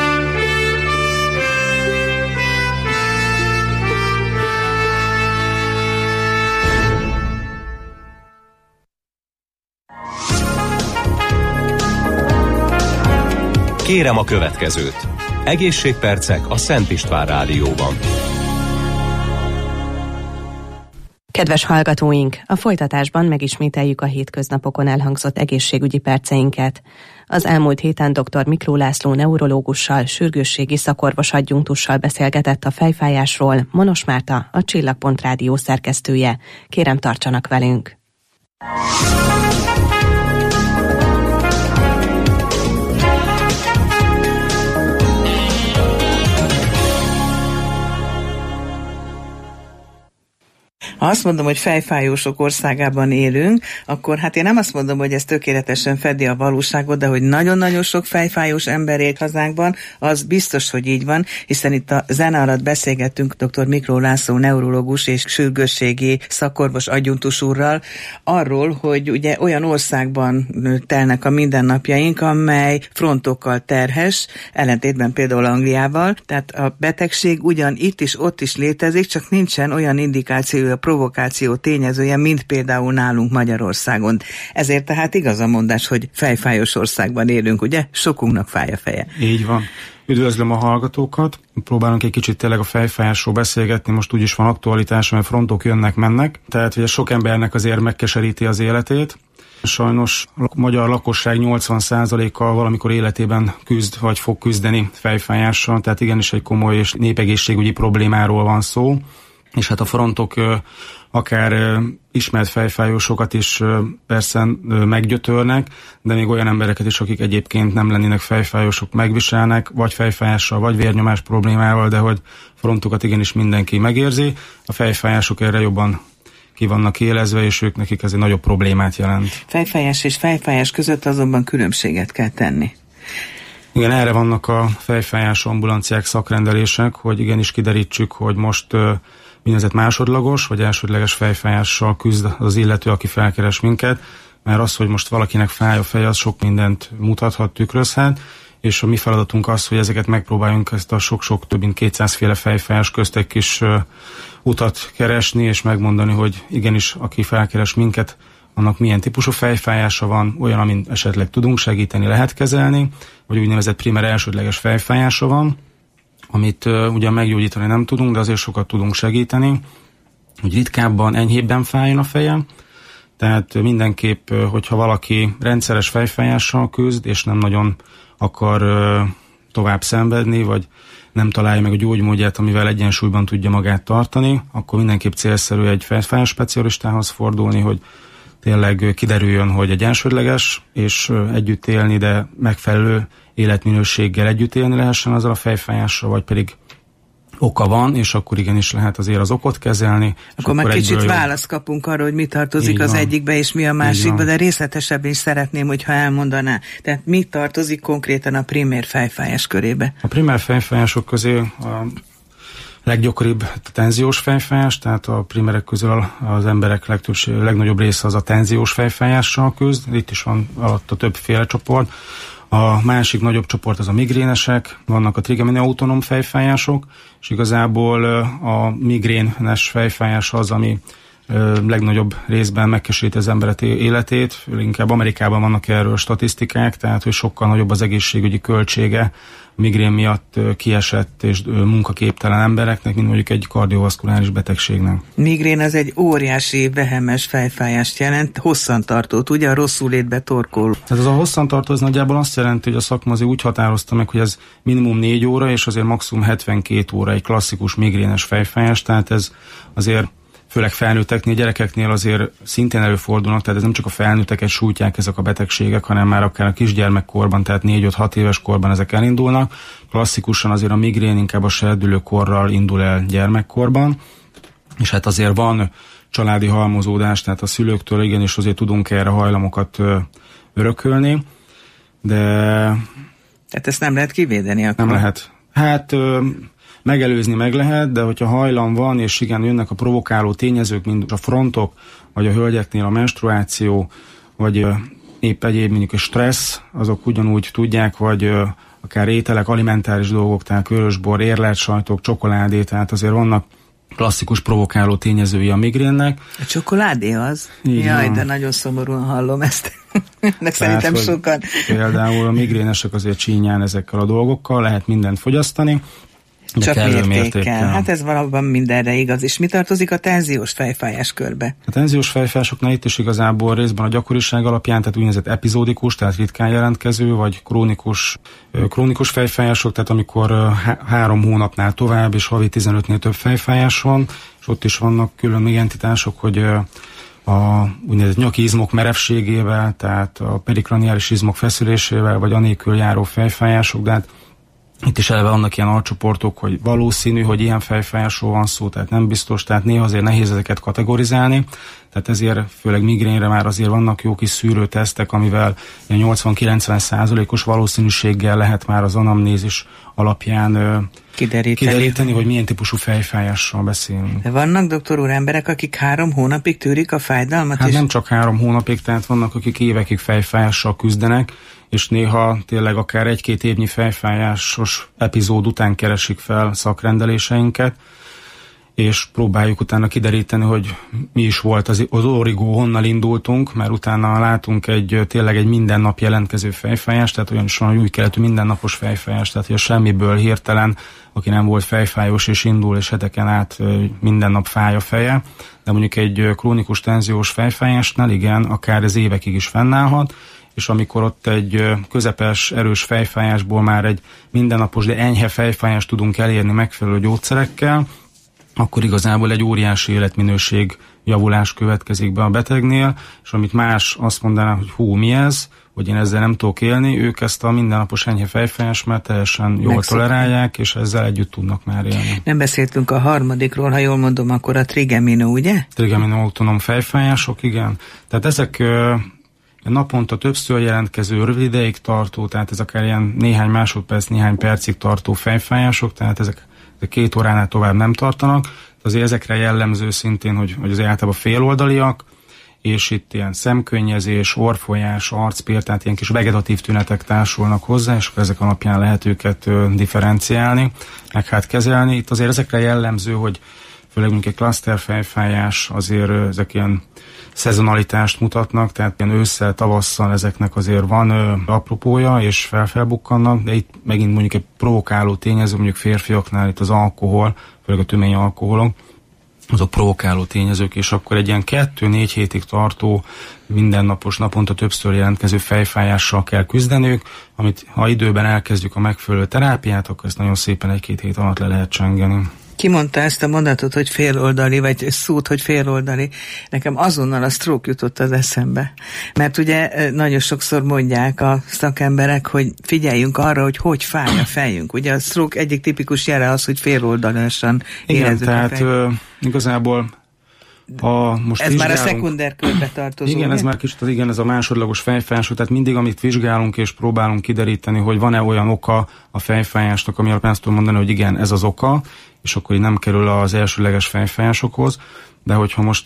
Kérem a következőt. Egészségpercek a Szent István Rádióban. Kedves hallgatóink, a folytatásban megismételjük a hétköznapokon elhangzott egészségügyi perceinket. Az elmúlt héten dr. Mikló László neurológussal, sürgősségi szakorvos adjunktussal beszélgetett a fejfájásról Monos Márta, a Csillagpont Rádió szerkesztője. Kérem, tartsanak velünk! Ha azt mondom, hogy fejfájósok országában élünk, akkor hát én nem azt mondom, hogy ez tökéletesen fedi a valóságot, de hogy nagyon-nagyon sok fejfájós ember él hazánkban, az biztos, hogy így van, hiszen itt a zene alatt beszélgettünk dr. Mikló László neurológus és sürgősségi szakorvos adjunktus úrral arról, hogy ugye olyan országban telnek a mindennapjaink, amely frontokkal terhes, ellentétben például Angliával, tehát a betegség ugyan itt is, ott is létezik, csak nincsen olyan indikációja, provokáció tényezője, mint például nálunk Magyarországon. Ezért tehát igaz a mondás, hogy fejfájós országban élünk, ugye? Sokunknak fáj a feje. Így van. Üdvözlöm a hallgatókat. Próbálunk egy kicsit tényleg a fejfájásról beszélgetni, most úgyis van aktualitás, mert frontok jönnek-mennek. Tehát ugye sok embernek azért megkeseríti az életét. Sajnos a magyar lakosság nyolcvan százaléka valamikor életében küzd, vagy fog küzdeni fejfájással, tehát igenis egy komoly és népegészségügyi problémáról van szó. És hát a frontok akár ismert fejfájósokat is persze meggyötörnek, de még olyan embereket is, akik egyébként nem lennének fejfájósok, megviselnek, vagy fejfájással, vagy vérnyomás problémával, de hogy frontokat igenis mindenki megérzi. A fejfájások erre jobban ki vannak élezve, és ők nekik ez egy nagyobb problémát jelent. Fejfájás és fejfájás között azonban különbséget kell tenni. Igen, erre vannak a fejfájás ambulanciák, szakrendelések, hogy igenis kiderítsük, hogy most úgynevezett másodlagos vagy elsődleges fejfájással küzd az illető, aki felkeres minket, mert az, hogy most valakinek fáj a feje, az sok mindent mutathat, tükrözhet, és a mi feladatunk az, hogy ezeket megpróbáljunk ezt a sok-sok, több mint kétszáz féle fejfájás közt egy kis uh, utat keresni, és megmondani, hogy igenis, aki felkeres minket, annak milyen típusú fejfájása van, olyan, amin esetleg tudunk segíteni, lehet kezelni, vagy úgynevezett primer elsődleges fejfájása van, amit uh, ugyan meggyógyítani nem tudunk, de azért sokat tudunk segíteni, hogy ritkábban, enyhébben fájjon a feje. Tehát uh, mindenképp, uh, hogyha valaki rendszeres fejfájással küzd, és nem nagyon akar uh, tovább szenvedni, vagy nem találja meg a gyógymódját, amivel egyensúlyban tudja magát tartani, akkor mindenképp célszerű egy fejfájás specialistához fordulni, hogy tényleg kiderüljön, hogy egy elsődleges, és uh, együtt élni, de megfelelő életminőséggel együtt élni lehessen azzal a fejfájással, vagy pedig oka van, és akkor igenis lehet azért az okot kezelni. Akkor, akkor már kicsit választ kapunk arra, hogy mi tartozik így az van. Egyikbe, és mi a másikba, de részletesebben is szeretném, hogyha elmondaná. Tehát mi tartozik konkrétan a primér fejfájás körébe? A primér fejfájások közé a leggyakoribb tenziós fejfájás, tehát a primerek közül az emberek legtöbbség, legnagyobb része az a tenziós fejfájással küzd, itt is van alatt a többféle csoport. A másik nagyobb csoport az a migrénesek, vannak a trigemina autonóm fejfájások, és igazából a migrénes fejfájás az, ami legnagyobb részben megkeséti az emberek életét, inkább Amerikában vannak erről statisztikák, tehát hogy sokkal nagyobb az egészségügyi költsége migrén miatt kiesett és munkaképtelen embereknek, mint mondjuk egy kardiovaszkuláris betegségnek. Migrén az egy óriási, vehemes fejfájást jelent, hosszantartót, ugye a rosszul létbe torkol. Tehát az a hosszantartó az nagyjából azt jelenti, hogy a szakma azért úgy határozta meg, hogy ez minimum négy óra, és azért maximum hetvenkét óra egy klasszikus migrénes fejfájás, tehát ez azért főleg felnőtteknél, gyerekeknél azért szintén előfordulnak, tehát ez nem csak a felnőtteket sújtják ezek a betegségek, hanem már akár a kisgyermekkorban, tehát négy-öt-hat éves korban ezek elindulnak. Klasszikusan azért a migrén inkább a serdülő korral indul el gyermekkorban, és hát azért van családi halmozódás, tehát a szülőktől igenis azért tudunk erre hajlamokat örökölni, de... Tehát ezt nem lehet kivédeni akkor? Nem lehet. Hát... Megelőzni meg lehet, de hogyha hajlam van, és igen, jönnek a provokáló tényezők, mint a frontok, vagy a hölgyeknél a menstruáció, vagy épp egyéb mondjuk a stressz, azok ugyanúgy tudják, vagy akár ételek, alimentáris dolgok, tehát körösbor, érlelt sajtok, csokoládé, tehát azért vannak klasszikus provokáló tényezői a migrénnek. A csokoládé az? Így Jaj, van. De nagyon szomorúan hallom ezt. De szerintem sokan. Például a migrénesek azért csínyán ezekkel a dolgokkal, lehet mindent fogyasztani, de csak mértékkel. mértékkel. Hát ez valóban mindenre igaz. És mi tartozik a tenziós fejfájás körbe? A tenziós fejfájásoknál itt is igazából részben a gyakoriság alapján, tehát úgynevezett epizódikus, tehát ritkán jelentkező, vagy krónikus, krónikus fejfájások, tehát amikor há- három hónapnál tovább, és havi tizenötnél több fejfájás van, és ott is vannak külön még entitások, hogy a úgynevezett nyaki izmok merevségével, tehát a perikraniális izmok feszülésével, vagy anélkül járó fejfájások, de hát itt is eleve vannak ilyen alcsoportok, hogy valószínű, hogy ilyen fejfájásról van szó, tehát nem biztos, tehát néha azért nehéz ezeket kategorizálni, tehát ezért főleg migrénre már azért vannak jó kis szűrőtesztek, amivel nyolcvan-kilencven százalékos valószínűséggel lehet már az anamnézis alapján kideríteni. kideríteni, hogy milyen típusú fejfájással beszélünk. De vannak, doktor úr, emberek, akik három hónapig tűrik a fájdalmat? Hát és... nem csak három hónapig, tehát vannak, akik évekig fejfájással küzdenek, és néha tényleg akár egy-két évnyi fejfájásos epizód után keresik fel szakrendeléseinket, és próbáljuk utána kideríteni, hogy mi is volt az, az origó, honnan indultunk, mert utána látunk egy tényleg egy minden nap jelentkező fejfájást, tehát olyan is van, hogy új keletű mindennapos fejfájás, tehát hogy a semmiből hirtelen, aki nem volt fejfájós és indul, és heteken át minden nap fáj a feje, de mondjuk egy krónikus tenziós fejfájásnál igen, akár ez évekig is fennállhat, és amikor ott egy közepes, erős fejfájásból már egy mindennapos, de enyhe fejfájást tudunk elérni megfelelő gyógyszerekkel, akkor igazából egy óriási életminőség javulás következik be a betegnél, és amit más azt mondaná, hogy hú, mi ez, hogy én ezzel nem tudok élni, ők ezt a mindennapos enyhe fejfájást már teljesen jól Megszokni. tolerálják, és ezzel együtt tudnak már élni. Nem beszéltünk a harmadikról, ha jól mondom, akkor a trigemina, ugye? Trigemina autonóm fejfájások, igen. Tehát ezek naponta többször jelentkező, rövid ideig tartó, tehát ez akár ilyen néhány másodperc, néhány percig tartó fejfájások, tehát ezek de két óránál tovább nem tartanak. Azért ezekre jellemző szintén, hogy, hogy az általában féloldaliak, és itt ilyen szemkönnyezés, orrfolyás, arcpér, tehát ilyen kis vegetatív tünetek társulnak hozzá, és ezek alapján lehet őket ö, differenciálni, meg hát kezelni. Itt azért ezekre jellemző, hogy főleg mondjuk egy klaszterfejfájás, azért ö, ezek ilyen szezonalitást mutatnak, tehát ilyen ősszel, tavasszal ezeknek azért van ö, apropója, és felfelbukkannak, de itt megint mondjuk egy provokáló tényező, mondjuk férfiaknál itt az alkohol, főleg a tömény alkoholok, azok provokáló tényezők, és akkor egy ilyen kettő-négy hétig tartó, mindennapos, naponta többször jelentkező fejfájással kell küzdenünk, amit ha időben elkezdjük a megfelelő terápiát, akkor ezt nagyon szépen egy-két hét alatt le lehet csengeni. Ki mondta ezt a mondatot, hogy féloldali, vagy szót, hogy féloldali? Nekem azonnal a stroke jutott az eszembe. Mert ugye nagyon sokszor mondják a szakemberek, hogy figyeljünk arra, hogy hogy fáj a fejünk. Ugye a stroke egyik tipikus jele az, hogy féloldalasan érezzük a fejünk. Igen, tehát uh, igazából a, most ez vizsgálunk, már a szekunder körbe tartozó. Igen, ugye? Ez már kicsit az, igen, ez a másodlagos fejfájás, tehát mindig, amit vizsgálunk és próbálunk kideríteni, hogy van-e olyan oka a fejfájásnak, ami alapján azt tudom mondani, hogy igen, ez az oka, és akkor így nem kerül az elsőleges fejfájásokhoz, de hogyha most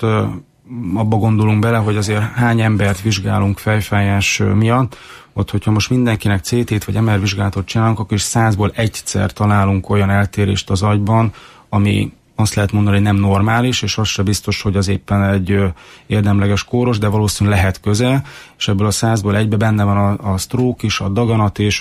abba gondolunk bele, hogy azért hány embert vizsgálunk fejfájás miatt, ott, hogyha most mindenkinek cé tét vagy em er vizsgálatot csinálunk, akkor is százból egyszer találunk olyan eltérést az agyban, ami azt lehet mondani, hogy nem normális, és az se biztos, hogy az éppen egy ö, érdemleges kóros, de valószínűleg lehet köze, és ebből a százból egybe benne van a, a stroke is, a daganat is,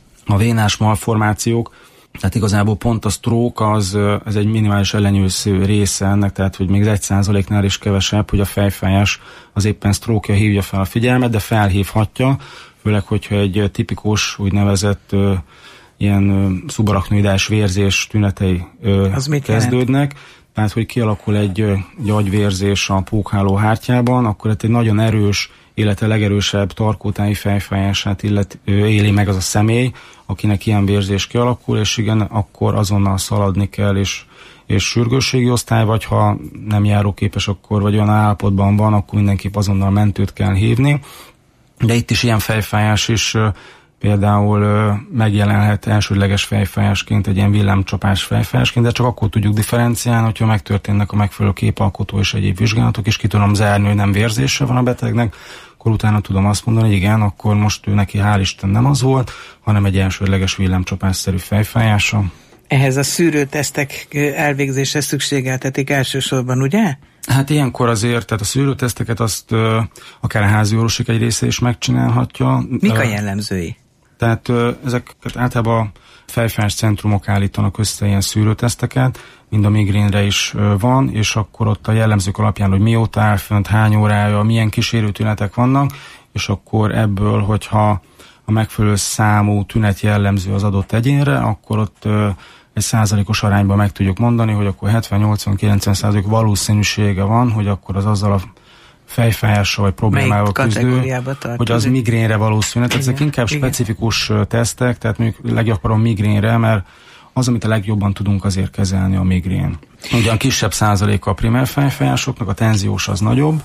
a vénás malformációk, tehát igazából pont a stroke az ez egy minimális ellenyősző része ennek, tehát hogy még egy százaléknál is kevesebb, hogy a fejfájás az éppen stroke-ja hívja fel a figyelmet, de felhívhatja, főleg, hogyha egy tipikus úgynevezett ö, ilyen ö, szubarachnoidális vérzés tünetei ö, kezdődnek. Jelent? Tehát, hogy kialakul egy, egy agyvérzés a pókháló hártyában, akkor egy nagyon erős, illetve legerősebb tarkótáji fejfájását illet, ö, éli meg az a személy, akinek ilyen vérzés kialakul, és igen, akkor azonnal szaladni kell, és, és sürgősségi osztály, vagy ha nem járóképes, akkor vagy olyan állapotban van, akkor mindenképp azonnal mentőt kell hívni. De itt is ilyen fejfájás is ö, például ö, megjelenhet elsődleges fejfájásként, egy ilyen villámcsapás fejfájásként, de csak akkor tudjuk differenciálni, hogyha megtörténnek a megfelelő képalkotó és egyéb vizsgálatok, és ki tudom zárni, hogy nem vérzése van a betegnek, akkor utána tudom azt mondani, hogy igen, akkor most ő neki hál' Isten nem az volt, hanem egy elsődleges villámcsapásszerű fejfájása. Ehhez a szűrőtesztek elvégzése szükségeltetik elsősorban, ugye? Hát ilyenkor azért, tehát a szűrőteszteket azt ö, akár a házi orvosok egy része is megcsinálhatja. Mik a jellemzői? Tehát ö, ezeket általában a fejfájás centrumok állítanak össze ilyen szűrőteszteket, mind a migrénre is ö, van, és akkor ott a jellemzők alapján, hogy mióta áll fönt, hány órája, milyen kísérő tünetek vannak, és akkor ebből, hogyha a megfelelő számú tünet jellemző az adott egyénre, akkor ott ö, egy százalékos arányban meg tudjuk mondani, hogy akkor hetven-nyolcvan-kilencven százalék valószínűsége van, hogy akkor az azzal a fejfájással vagy problémával küzdő, hogy az migrénre valószínű. Tehát ezek inkább igen. specifikus tesztek, tehát mondjuk leggyakrabban migrénre, mert az, amit a legjobban tudunk azért kezelni, a migrén. Ugyan kisebb százaléka a primer fejfájásoknak, a tenziós az nagyobb,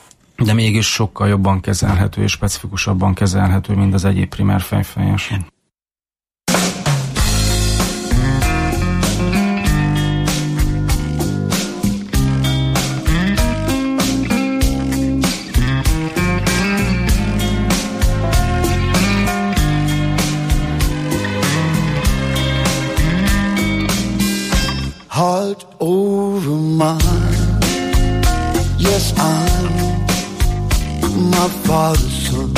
de mégis sokkal jobban kezelhető és specifikusabban kezelhető, mint az egyéb primer fejfájások. Heart over mine, yes, I'm my father's son.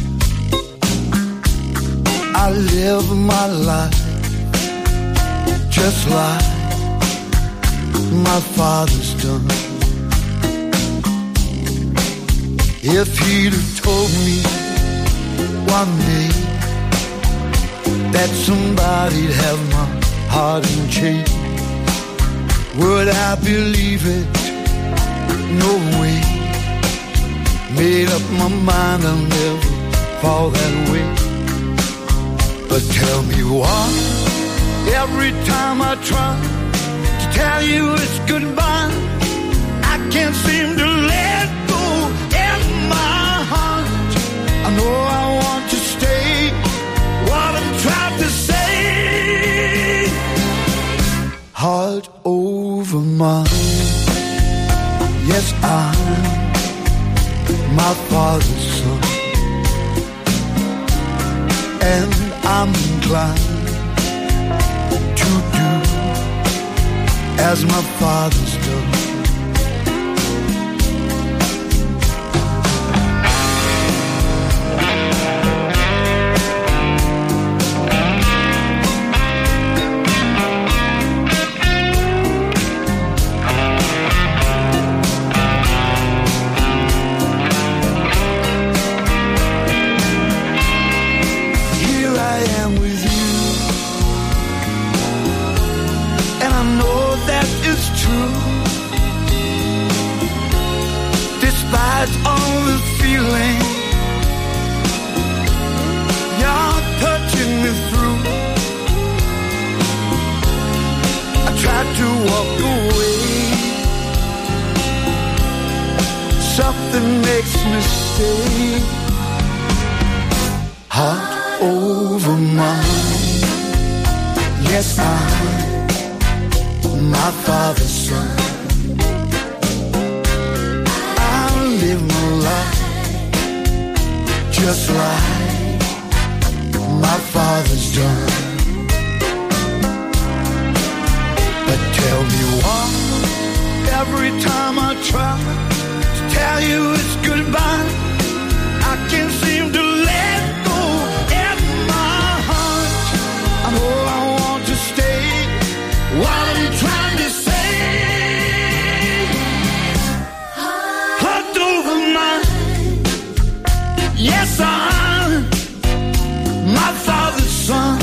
I live my life just like my father's done. If he'd have told me one day that somebody'd have my heart in chains, would I believe it? No way. Made up my mind I'll never fall that way. But tell me why, every time I try to tell you it's goodbye, I can't seem to let go in my heart. I know I want to stay, what I'm trying to say. Heart over mine, yes, I'm my father's son, and I'm inclined to do as my father's done. All the feeling you're touching me through, I tried to walk away. Something makes me stay. Heart over mine, yes, I'm my father's son. I live my life just like my father's done. But tell me why every time I try to tell you it's goodbye, I can't seem to let go in my heart. I know I want to stay while I'm trying to say heart over mind. Yes, I'm my father's son.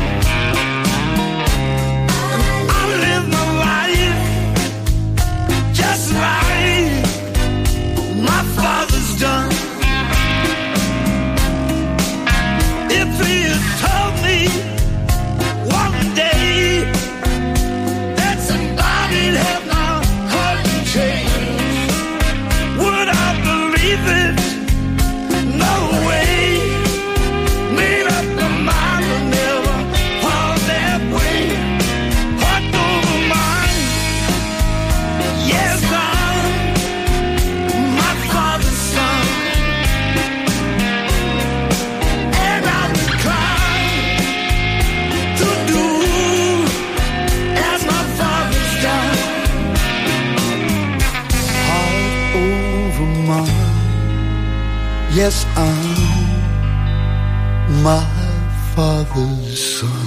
I live my life just like my father's done. If he had told me one day that somebody'd have my heart and change, would I believe it? No way. Made up my mind to never fall that way. Heart over mind. Yes, I'm my father's son. And I'm inclined to do as my father's done. Heart over mind. Yes, I'm my father's son.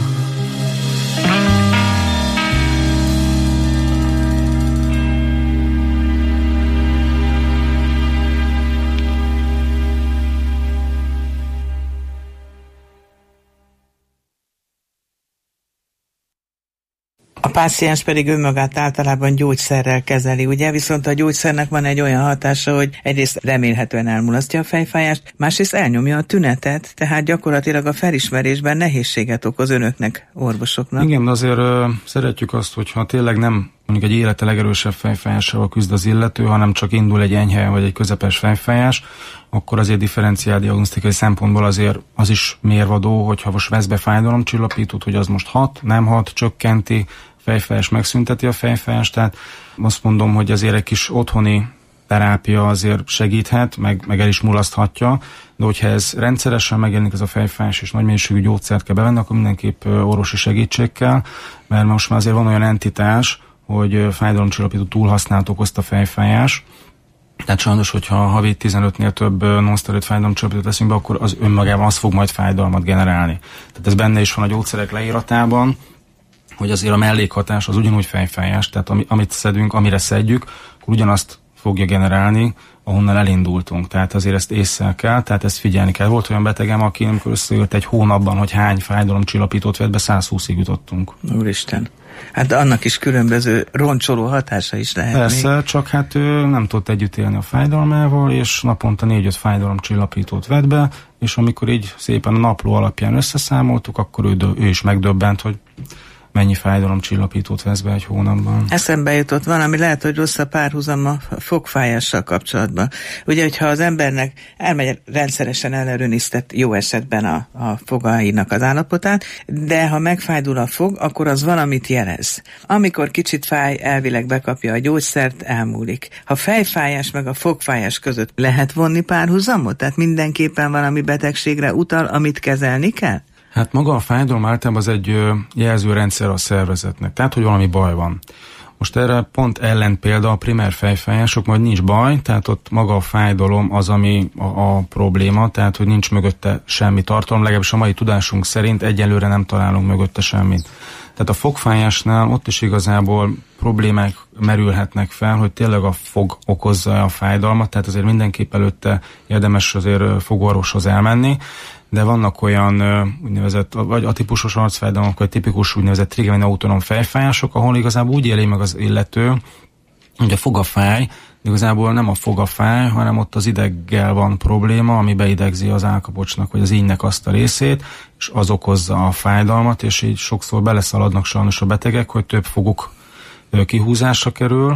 A páciens pedig önmagát általában gyógyszerrel kezeli, ugye? Viszont a gyógyszernek van egy olyan hatása, hogy egyrészt remélhetően elmulasztja a fejfájást, másrészt elnyomja a tünetet, tehát gyakorlatilag a felismerésben nehézséget okoz önöknek, orvosoknak. Igen, de azért ö, szeretjük azt, hogyha tényleg nem mondjuk egy élete legerősebb fejfájással küzd az illető, hanem csak indul egy enyhe vagy egy közepes fejfájás, akkor azért differenciál diagnosztikai szempontból azért az is mérvadó, hogyha most vesz be fájdalomcsillapítót, hogy az most hat, nem hat, csökkenti, fejfájás megszünteti a fejfájást, tehát azt mondom, hogy azért egy kis otthoni terápia azért segíthet, meg, meg el is mulaszthatja, de hogyha ez rendszeresen megjelenik ez a fejfájás, és nagy mennyiségű gyógyszert kell bevenni, akkor mindenképp orvosi segítség kell, mert most már azért van olyan entitás, hogy fájdalomcsillapító túlhasználat okozta fejfájás. Tehát sajnos, hogyha havi tizenötnél több non-steroid fájdalomcsillapítót veszünk be, akkor az önmagában az fog majd fájdalmat generálni. Tehát ez benne is van a gyógyszerek leíratában, hogy azért a mellékhatás az ugyanúgy fejfájás, tehát ami, amit szedünk, amire szedjük, akkor ugyanazt fogja generálni, ahonnan elindultunk. Tehát azért ezt észre kell, tehát ezt figyelni kell. Volt olyan betegem, aki amikor összejött egy hónapban, hogy hány fájdalomcsillapítót vett be, száz húszig jutottunk. Úristen. Hát annak is különböző roncsoló hatása is lehet. Persze, még. Csak hát ő nem tudott együtt élni a fájdalmával, és naponta négy-öt fájdalomcsillapítót vett be, és amikor így szépen a napló alapján összeszámoltuk, akkor ő, ő is megdöbbent, hogy mennyi fájdalomcsillapítót vesz be egy hónapban. Eszembe jutott valami, lehet, hogy rossz a párhuzam a fogfájással kapcsolatban. Ugye, hogyha az embernek elmegy rendszeresen ellenőriztet jó esetben a, a fogainak az állapotát, de ha megfájdul a fog, akkor az valamit jelez. Amikor kicsit fáj, elvileg bekapja a gyógyszert, elmúlik. Ha fejfájás meg a fogfájás között lehet vonni párhuzamot? Tehát mindenképpen valami betegségre utal, amit kezelni kell? Hát maga a fájdalom általában az egy jelzőrendszer a szervezetnek, tehát hogy valami baj van. Most erre pont ellen példa a primer fejfájások, majd nincs baj, tehát ott maga a fájdalom az, ami a, a probléma, tehát hogy nincs mögötte semmi tartalom, legalábbis a mai tudásunk szerint egyelőre nem találunk mögötte semmit. Tehát a fogfájásnál ott is igazából problémák merülhetnek fel, hogy tényleg a fog okozza a fájdalmat, tehát azért mindenképp előtte érdemes azért fogorvoshoz elmenni, de vannak olyan úgynevezett, vagy atípusos arcfájdalmak, vagy tipikus úgynevezett trigemin autonóm fejfájások, ahol igazából úgy éli meg az illető, hogy a foga fáj, de igazából nem a foga fáj, hanem ott az ideggel van probléma, ami beidegzi az állkapocsnak, vagy az ínynek azt a részét, és az okozza a fájdalmat, és így sokszor beleszaladnak sajnos a betegek, hogy több foguk kihúzásra kerül,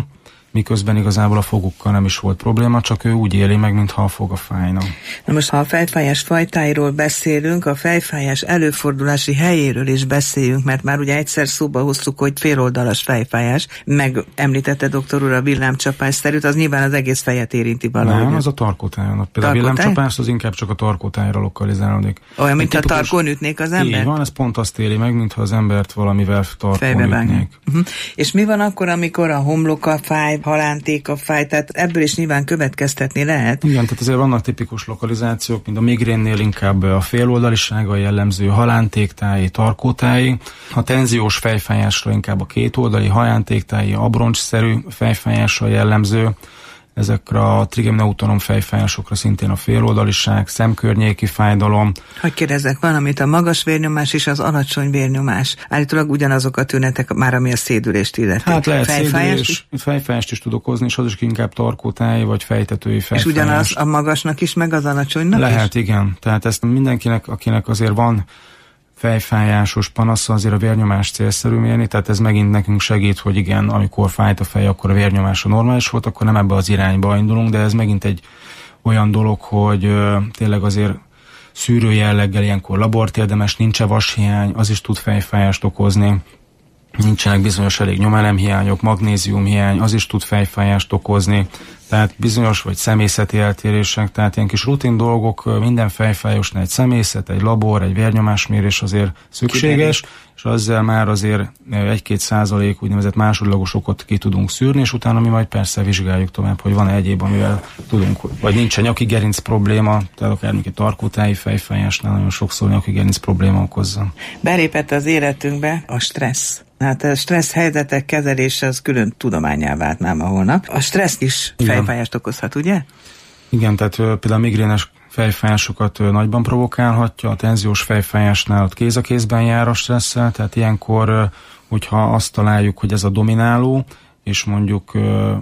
miközben igazából a fogukkal nem is volt probléma, csak ő úgy éli meg, mintha a foga fájna. Na most, ha a fejfájás fajtáiról beszélünk, a fejfájás előfordulási helyéről is beszéljünk, mert már ugye egyszer szóba hoztuk, hogy féloldalas fejfájás, meg említette doktor úr a villámcsapásszerűt, az nyilván az egész fejet érinti valahogy. Nem, az a tarkótájon. Például a villámcsapás az inkább csak a tarkótájra lokalizálódik. Olyan, mint a tarkón ütnék az ember? Így van, ez pont azt éli meg, mintha az embert valamivel tarkón ütnék. Uh-huh. És mi van akkor, amikor a homloka fáj, halántéka fáj, tehát ebből is nyilván következtetni lehet? Igen, tehát azért vannak tipikus lokalizációk, mint a migrénnél inkább a féloldalisága jellemző, halántéktáji, tarkótáji, a tenziós fejfájásra inkább a kétoldali, halántéktáji, abroncsszerű fejfájásra jellemző, ezekre a trigeminoautonom fejfájásokra szintén a féloldaliság, szemkörnyéki fájdalom. Hogy kérdezzek valamit, a magas vérnyomás és az alacsony vérnyomás állítólag ugyanazok a tünetek már, ami a szédülést illeti. Hát lehet szédülés, fejfájást is tud okozni, és az is inkább tarkótáji vagy fejtetői fejfájás. És ugyanaz a magasnak is, meg az alacsonynak lehet, is? igen. Tehát ezt mindenkinek, akinek azért van fejfájásos panasza, azért a vérnyomás célszerű mérni, tehát ez megint nekünk segít, hogy igen, amikor fájt a fej, akkor a vérnyomása normális volt, akkor nem ebbe az irányba indulunk, de ez megint egy olyan dolog, hogy ö, tényleg azért szűrő jelleggel ilyenkor labort érdemes, nincs-e vashiány, az is tud fejfájást okozni, nincsenek bizonyos elég nyomelemhiányok, magnéziumhiány, az is tud fejfájást okozni, tehát bizonyos vagy személyzeti eltérések, tehát ilyen kis rutin dolgok, minden fejfájósnál egy személyzet, egy labor, egy vérnyomásmérés azért szükséges, Kidelik. És azzal már azért egy-két százalék úgynevezett másodlagos okot ki tudunk szűrni, és utána mi majd persze vizsgáljuk tovább, hogy van-e egyéb, amivel tudunk, vagy nincs nyaki gerinc probléma, tehát akár egy tarkótáji fejfájásnál nagyon sokszor nyaki gerinc probléma okozza. Belépett az életünkbe a stressz. Hát a stressz helyzetek kezelése az külön tudományá vált már ma holnap. A stressz is fejfájást okozhat, ugye? Igen, tehát például a migrénes fejfájásokat nagyban provokálhatja, a tenziós fejfájásnál ott kéz a kézben jár a stresszel, tehát ilyenkor, hogyha azt találjuk, hogy ez a domináló, és mondjuk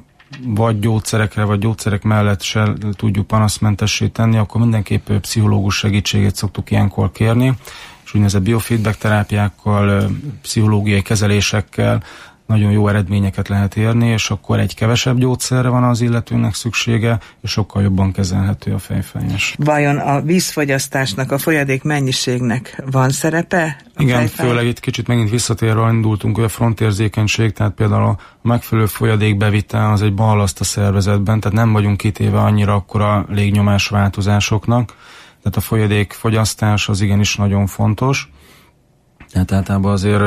vagy gyógyszerekre, vagy gyógyszerek mellett se tudjuk panaszmentessé tenni, akkor mindenképp pszichológus segítségét szoktuk ilyenkor kérni, és úgynevezett biofeedback terápiákkal, pszichológiai kezelésekkel nagyon jó eredményeket lehet érni, és akkor egy kevesebb gyógyszerre van az illetőnek szüksége, és sokkal jobban kezelhető a fejfájás. Vajon a vízfogyasztásnak, a folyadék mennyiségnek van szerepe? Igen, fejfáj? főleg itt kicsit megint visszatérve indultunk, hogy a frontérzékenység, tehát például a megfelelő folyadékbevitel az egy ballaszt a szervezetben, tehát nem vagyunk kitéve annyira akkora légnyomás változásoknak, tehát a folyadék fogyasztás az igenis nagyon fontos. Tehát általában azért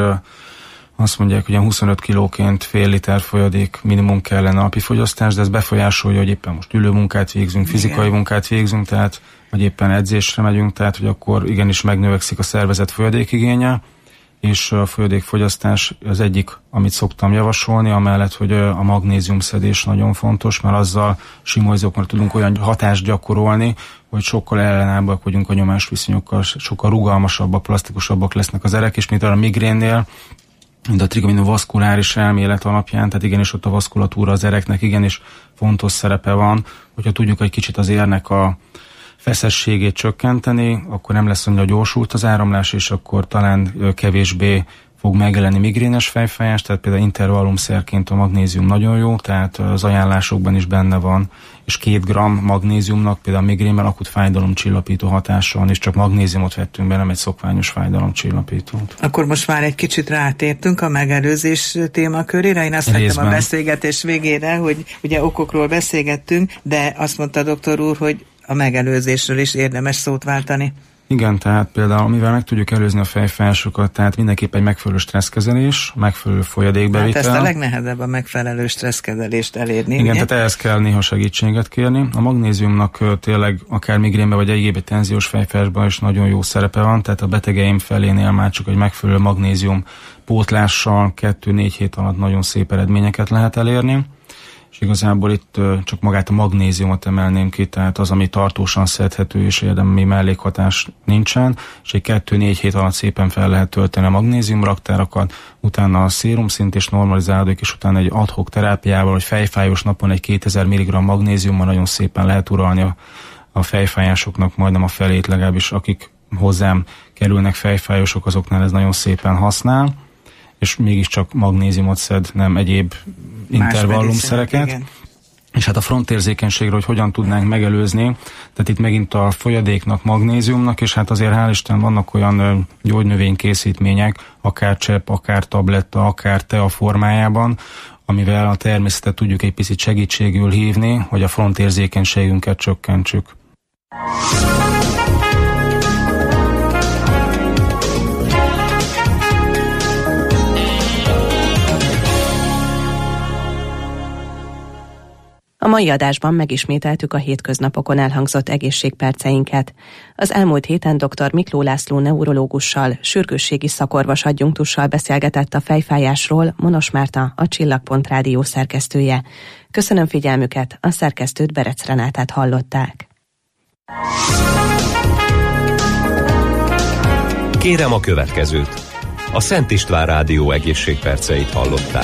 azt mondják, hogy huszonöt kilóként fél liter folyadék minimum kellene napi fogyasztás, de ez befolyásolja, hogy éppen most ülőmunkát végzünk, fizikai Igen. munkát végzünk, tehát vagy éppen edzésre megyünk, tehát hogy akkor igenis megnövekszik a szervezet folyadékigénye, és a folyadékfogyasztás az egyik, amit szoktam javasolni, amellett, hogy a magnéziumszedés nagyon fontos, mert azzal simolyzóknak tudunk olyan hatást gyakorolni, hogy sokkal ellenállóak vagyunk a nyomásviszonyokkal, sokkal rugalmasabbak, plastikusabbak lesznek az erek, és mint a migrénnél, mint a trigominovaszkuláris elmélet alapján, tehát igenis ott a vaszkulatúra az ereknek igenis fontos szerepe van, hogyha tudjuk egy kicsit az érnek a feszességét csökkenteni, akkor nem lesz annyira gyorsult az áramlás, és akkor talán kevésbé fog megjelenni migrénes fejfájás, tehát például intervallumszerként a magnézium nagyon jó, tehát az ajánlásokban is benne van, és két gramm magnéziumnak például a migrénben akut fájdalomcsillapító hatása van, és csak magnéziumot vettünk be, nem egy szokványos fájdalomcsillapítót. Akkor most már egy kicsit rátértünk a megelőzés témakörére. Én azt vettem a beszélgetés végére, hogy ugye okokról beszélgettünk, de azt mondta a doktor úr, hogy a megelőzésről is érdemes szót váltani. Igen, tehát például, amivel meg tudjuk előzni a fejfájásokat, tehát mindenképp egy megfelelő stresszkezelés, megfelelő folyadékbevitel. Hát ezt a legnehezebb a megfelelő stresszkezelést elérni. Igen, ugye? Tehát ehhez kell néha segítséget kérni. A magnéziumnak tényleg akár migrénben vagy egyéb tenziós fejfájásban is nagyon jó szerepe van, tehát a betegeim felénél már csak egy megfelelő magnézium pótlással kettő-négy hét alatt nagyon szép eredményeket lehet elérni. És igazából itt csak magát a magnéziumot emelném ki, tehát az, ami tartósan szedhető és érdemi mellékhatás nincsen, és egy kettő-négy hét alatt szépen fel lehet tölteni a magnézium raktárakat, utána a szérumszint is normalizálódik, és utána egy ad hoc terápiával, vagy fejfájós napon egy kétezer milligramm magnéziummal nagyon szépen lehet uralni a, a fejfájásoknak, majdnem a felét legalábbis, akik hozzám kerülnek fejfájósok, azoknál ez nagyon szépen használ. és mégiscsak magnéziumot szed, nem egyéb intervallumszereket. És hát a frontérzékenységről, hogy hogyan tudnánk megelőzni, tehát itt megint a folyadéknak, magnéziumnak, és hát azért hál' Isten vannak olyan gyógynövénykészítmények, akár csepp, akár tabletta, akár tea formájában, amivel a természetet tudjuk egy picit segítségül hívni, hogy a frontérzékenységünket csökkentsük. A mai adásban megismételtük a hétköznapokon elhangzott egészségperceinket. Az elmúlt héten dr. Mikló László neurológussal, sürgősségi szakorvos adjunktussal beszélgetett a fejfájásról Monos Márta, a Csillagpont Rádió szerkesztője. Köszönöm figyelmüket, a szerkesztőt, Berec Renátát hallották. Kérem a következőt. A Szent István Rádió egészségperceit hallották.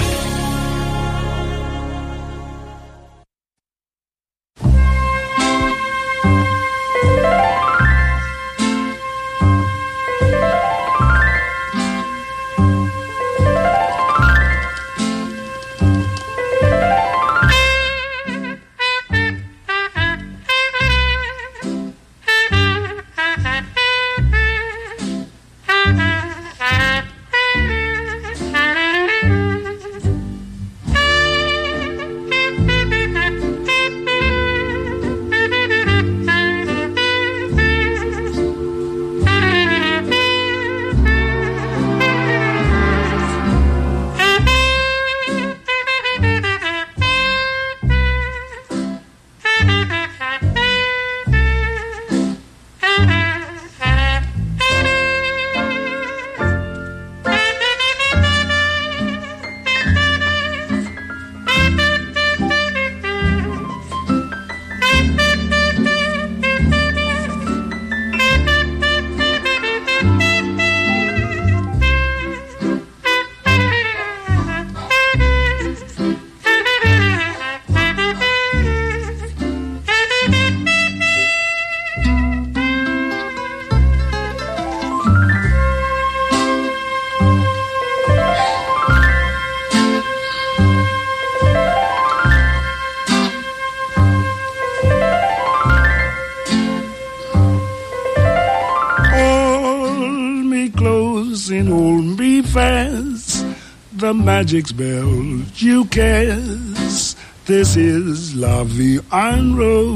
The magic spell you cast. This is La Vie en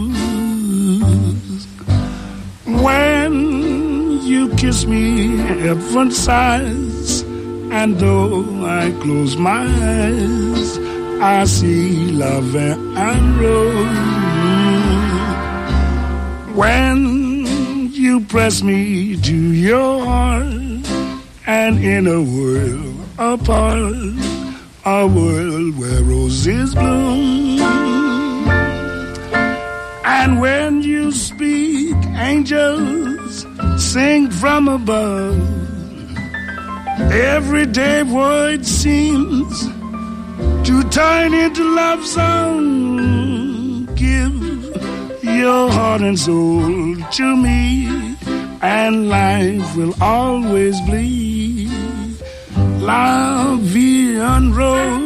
Rose. When you kiss me, heaven sighs, and though I close my eyes, I see La Vie en Rose. When you press me to your heart, and in a world apart, a world where roses bloom. And when you speak, angels sing from above. Everyday word seems to turn into love song. Give your heart and soul to me, and life will always bleed. La Vie en Rose.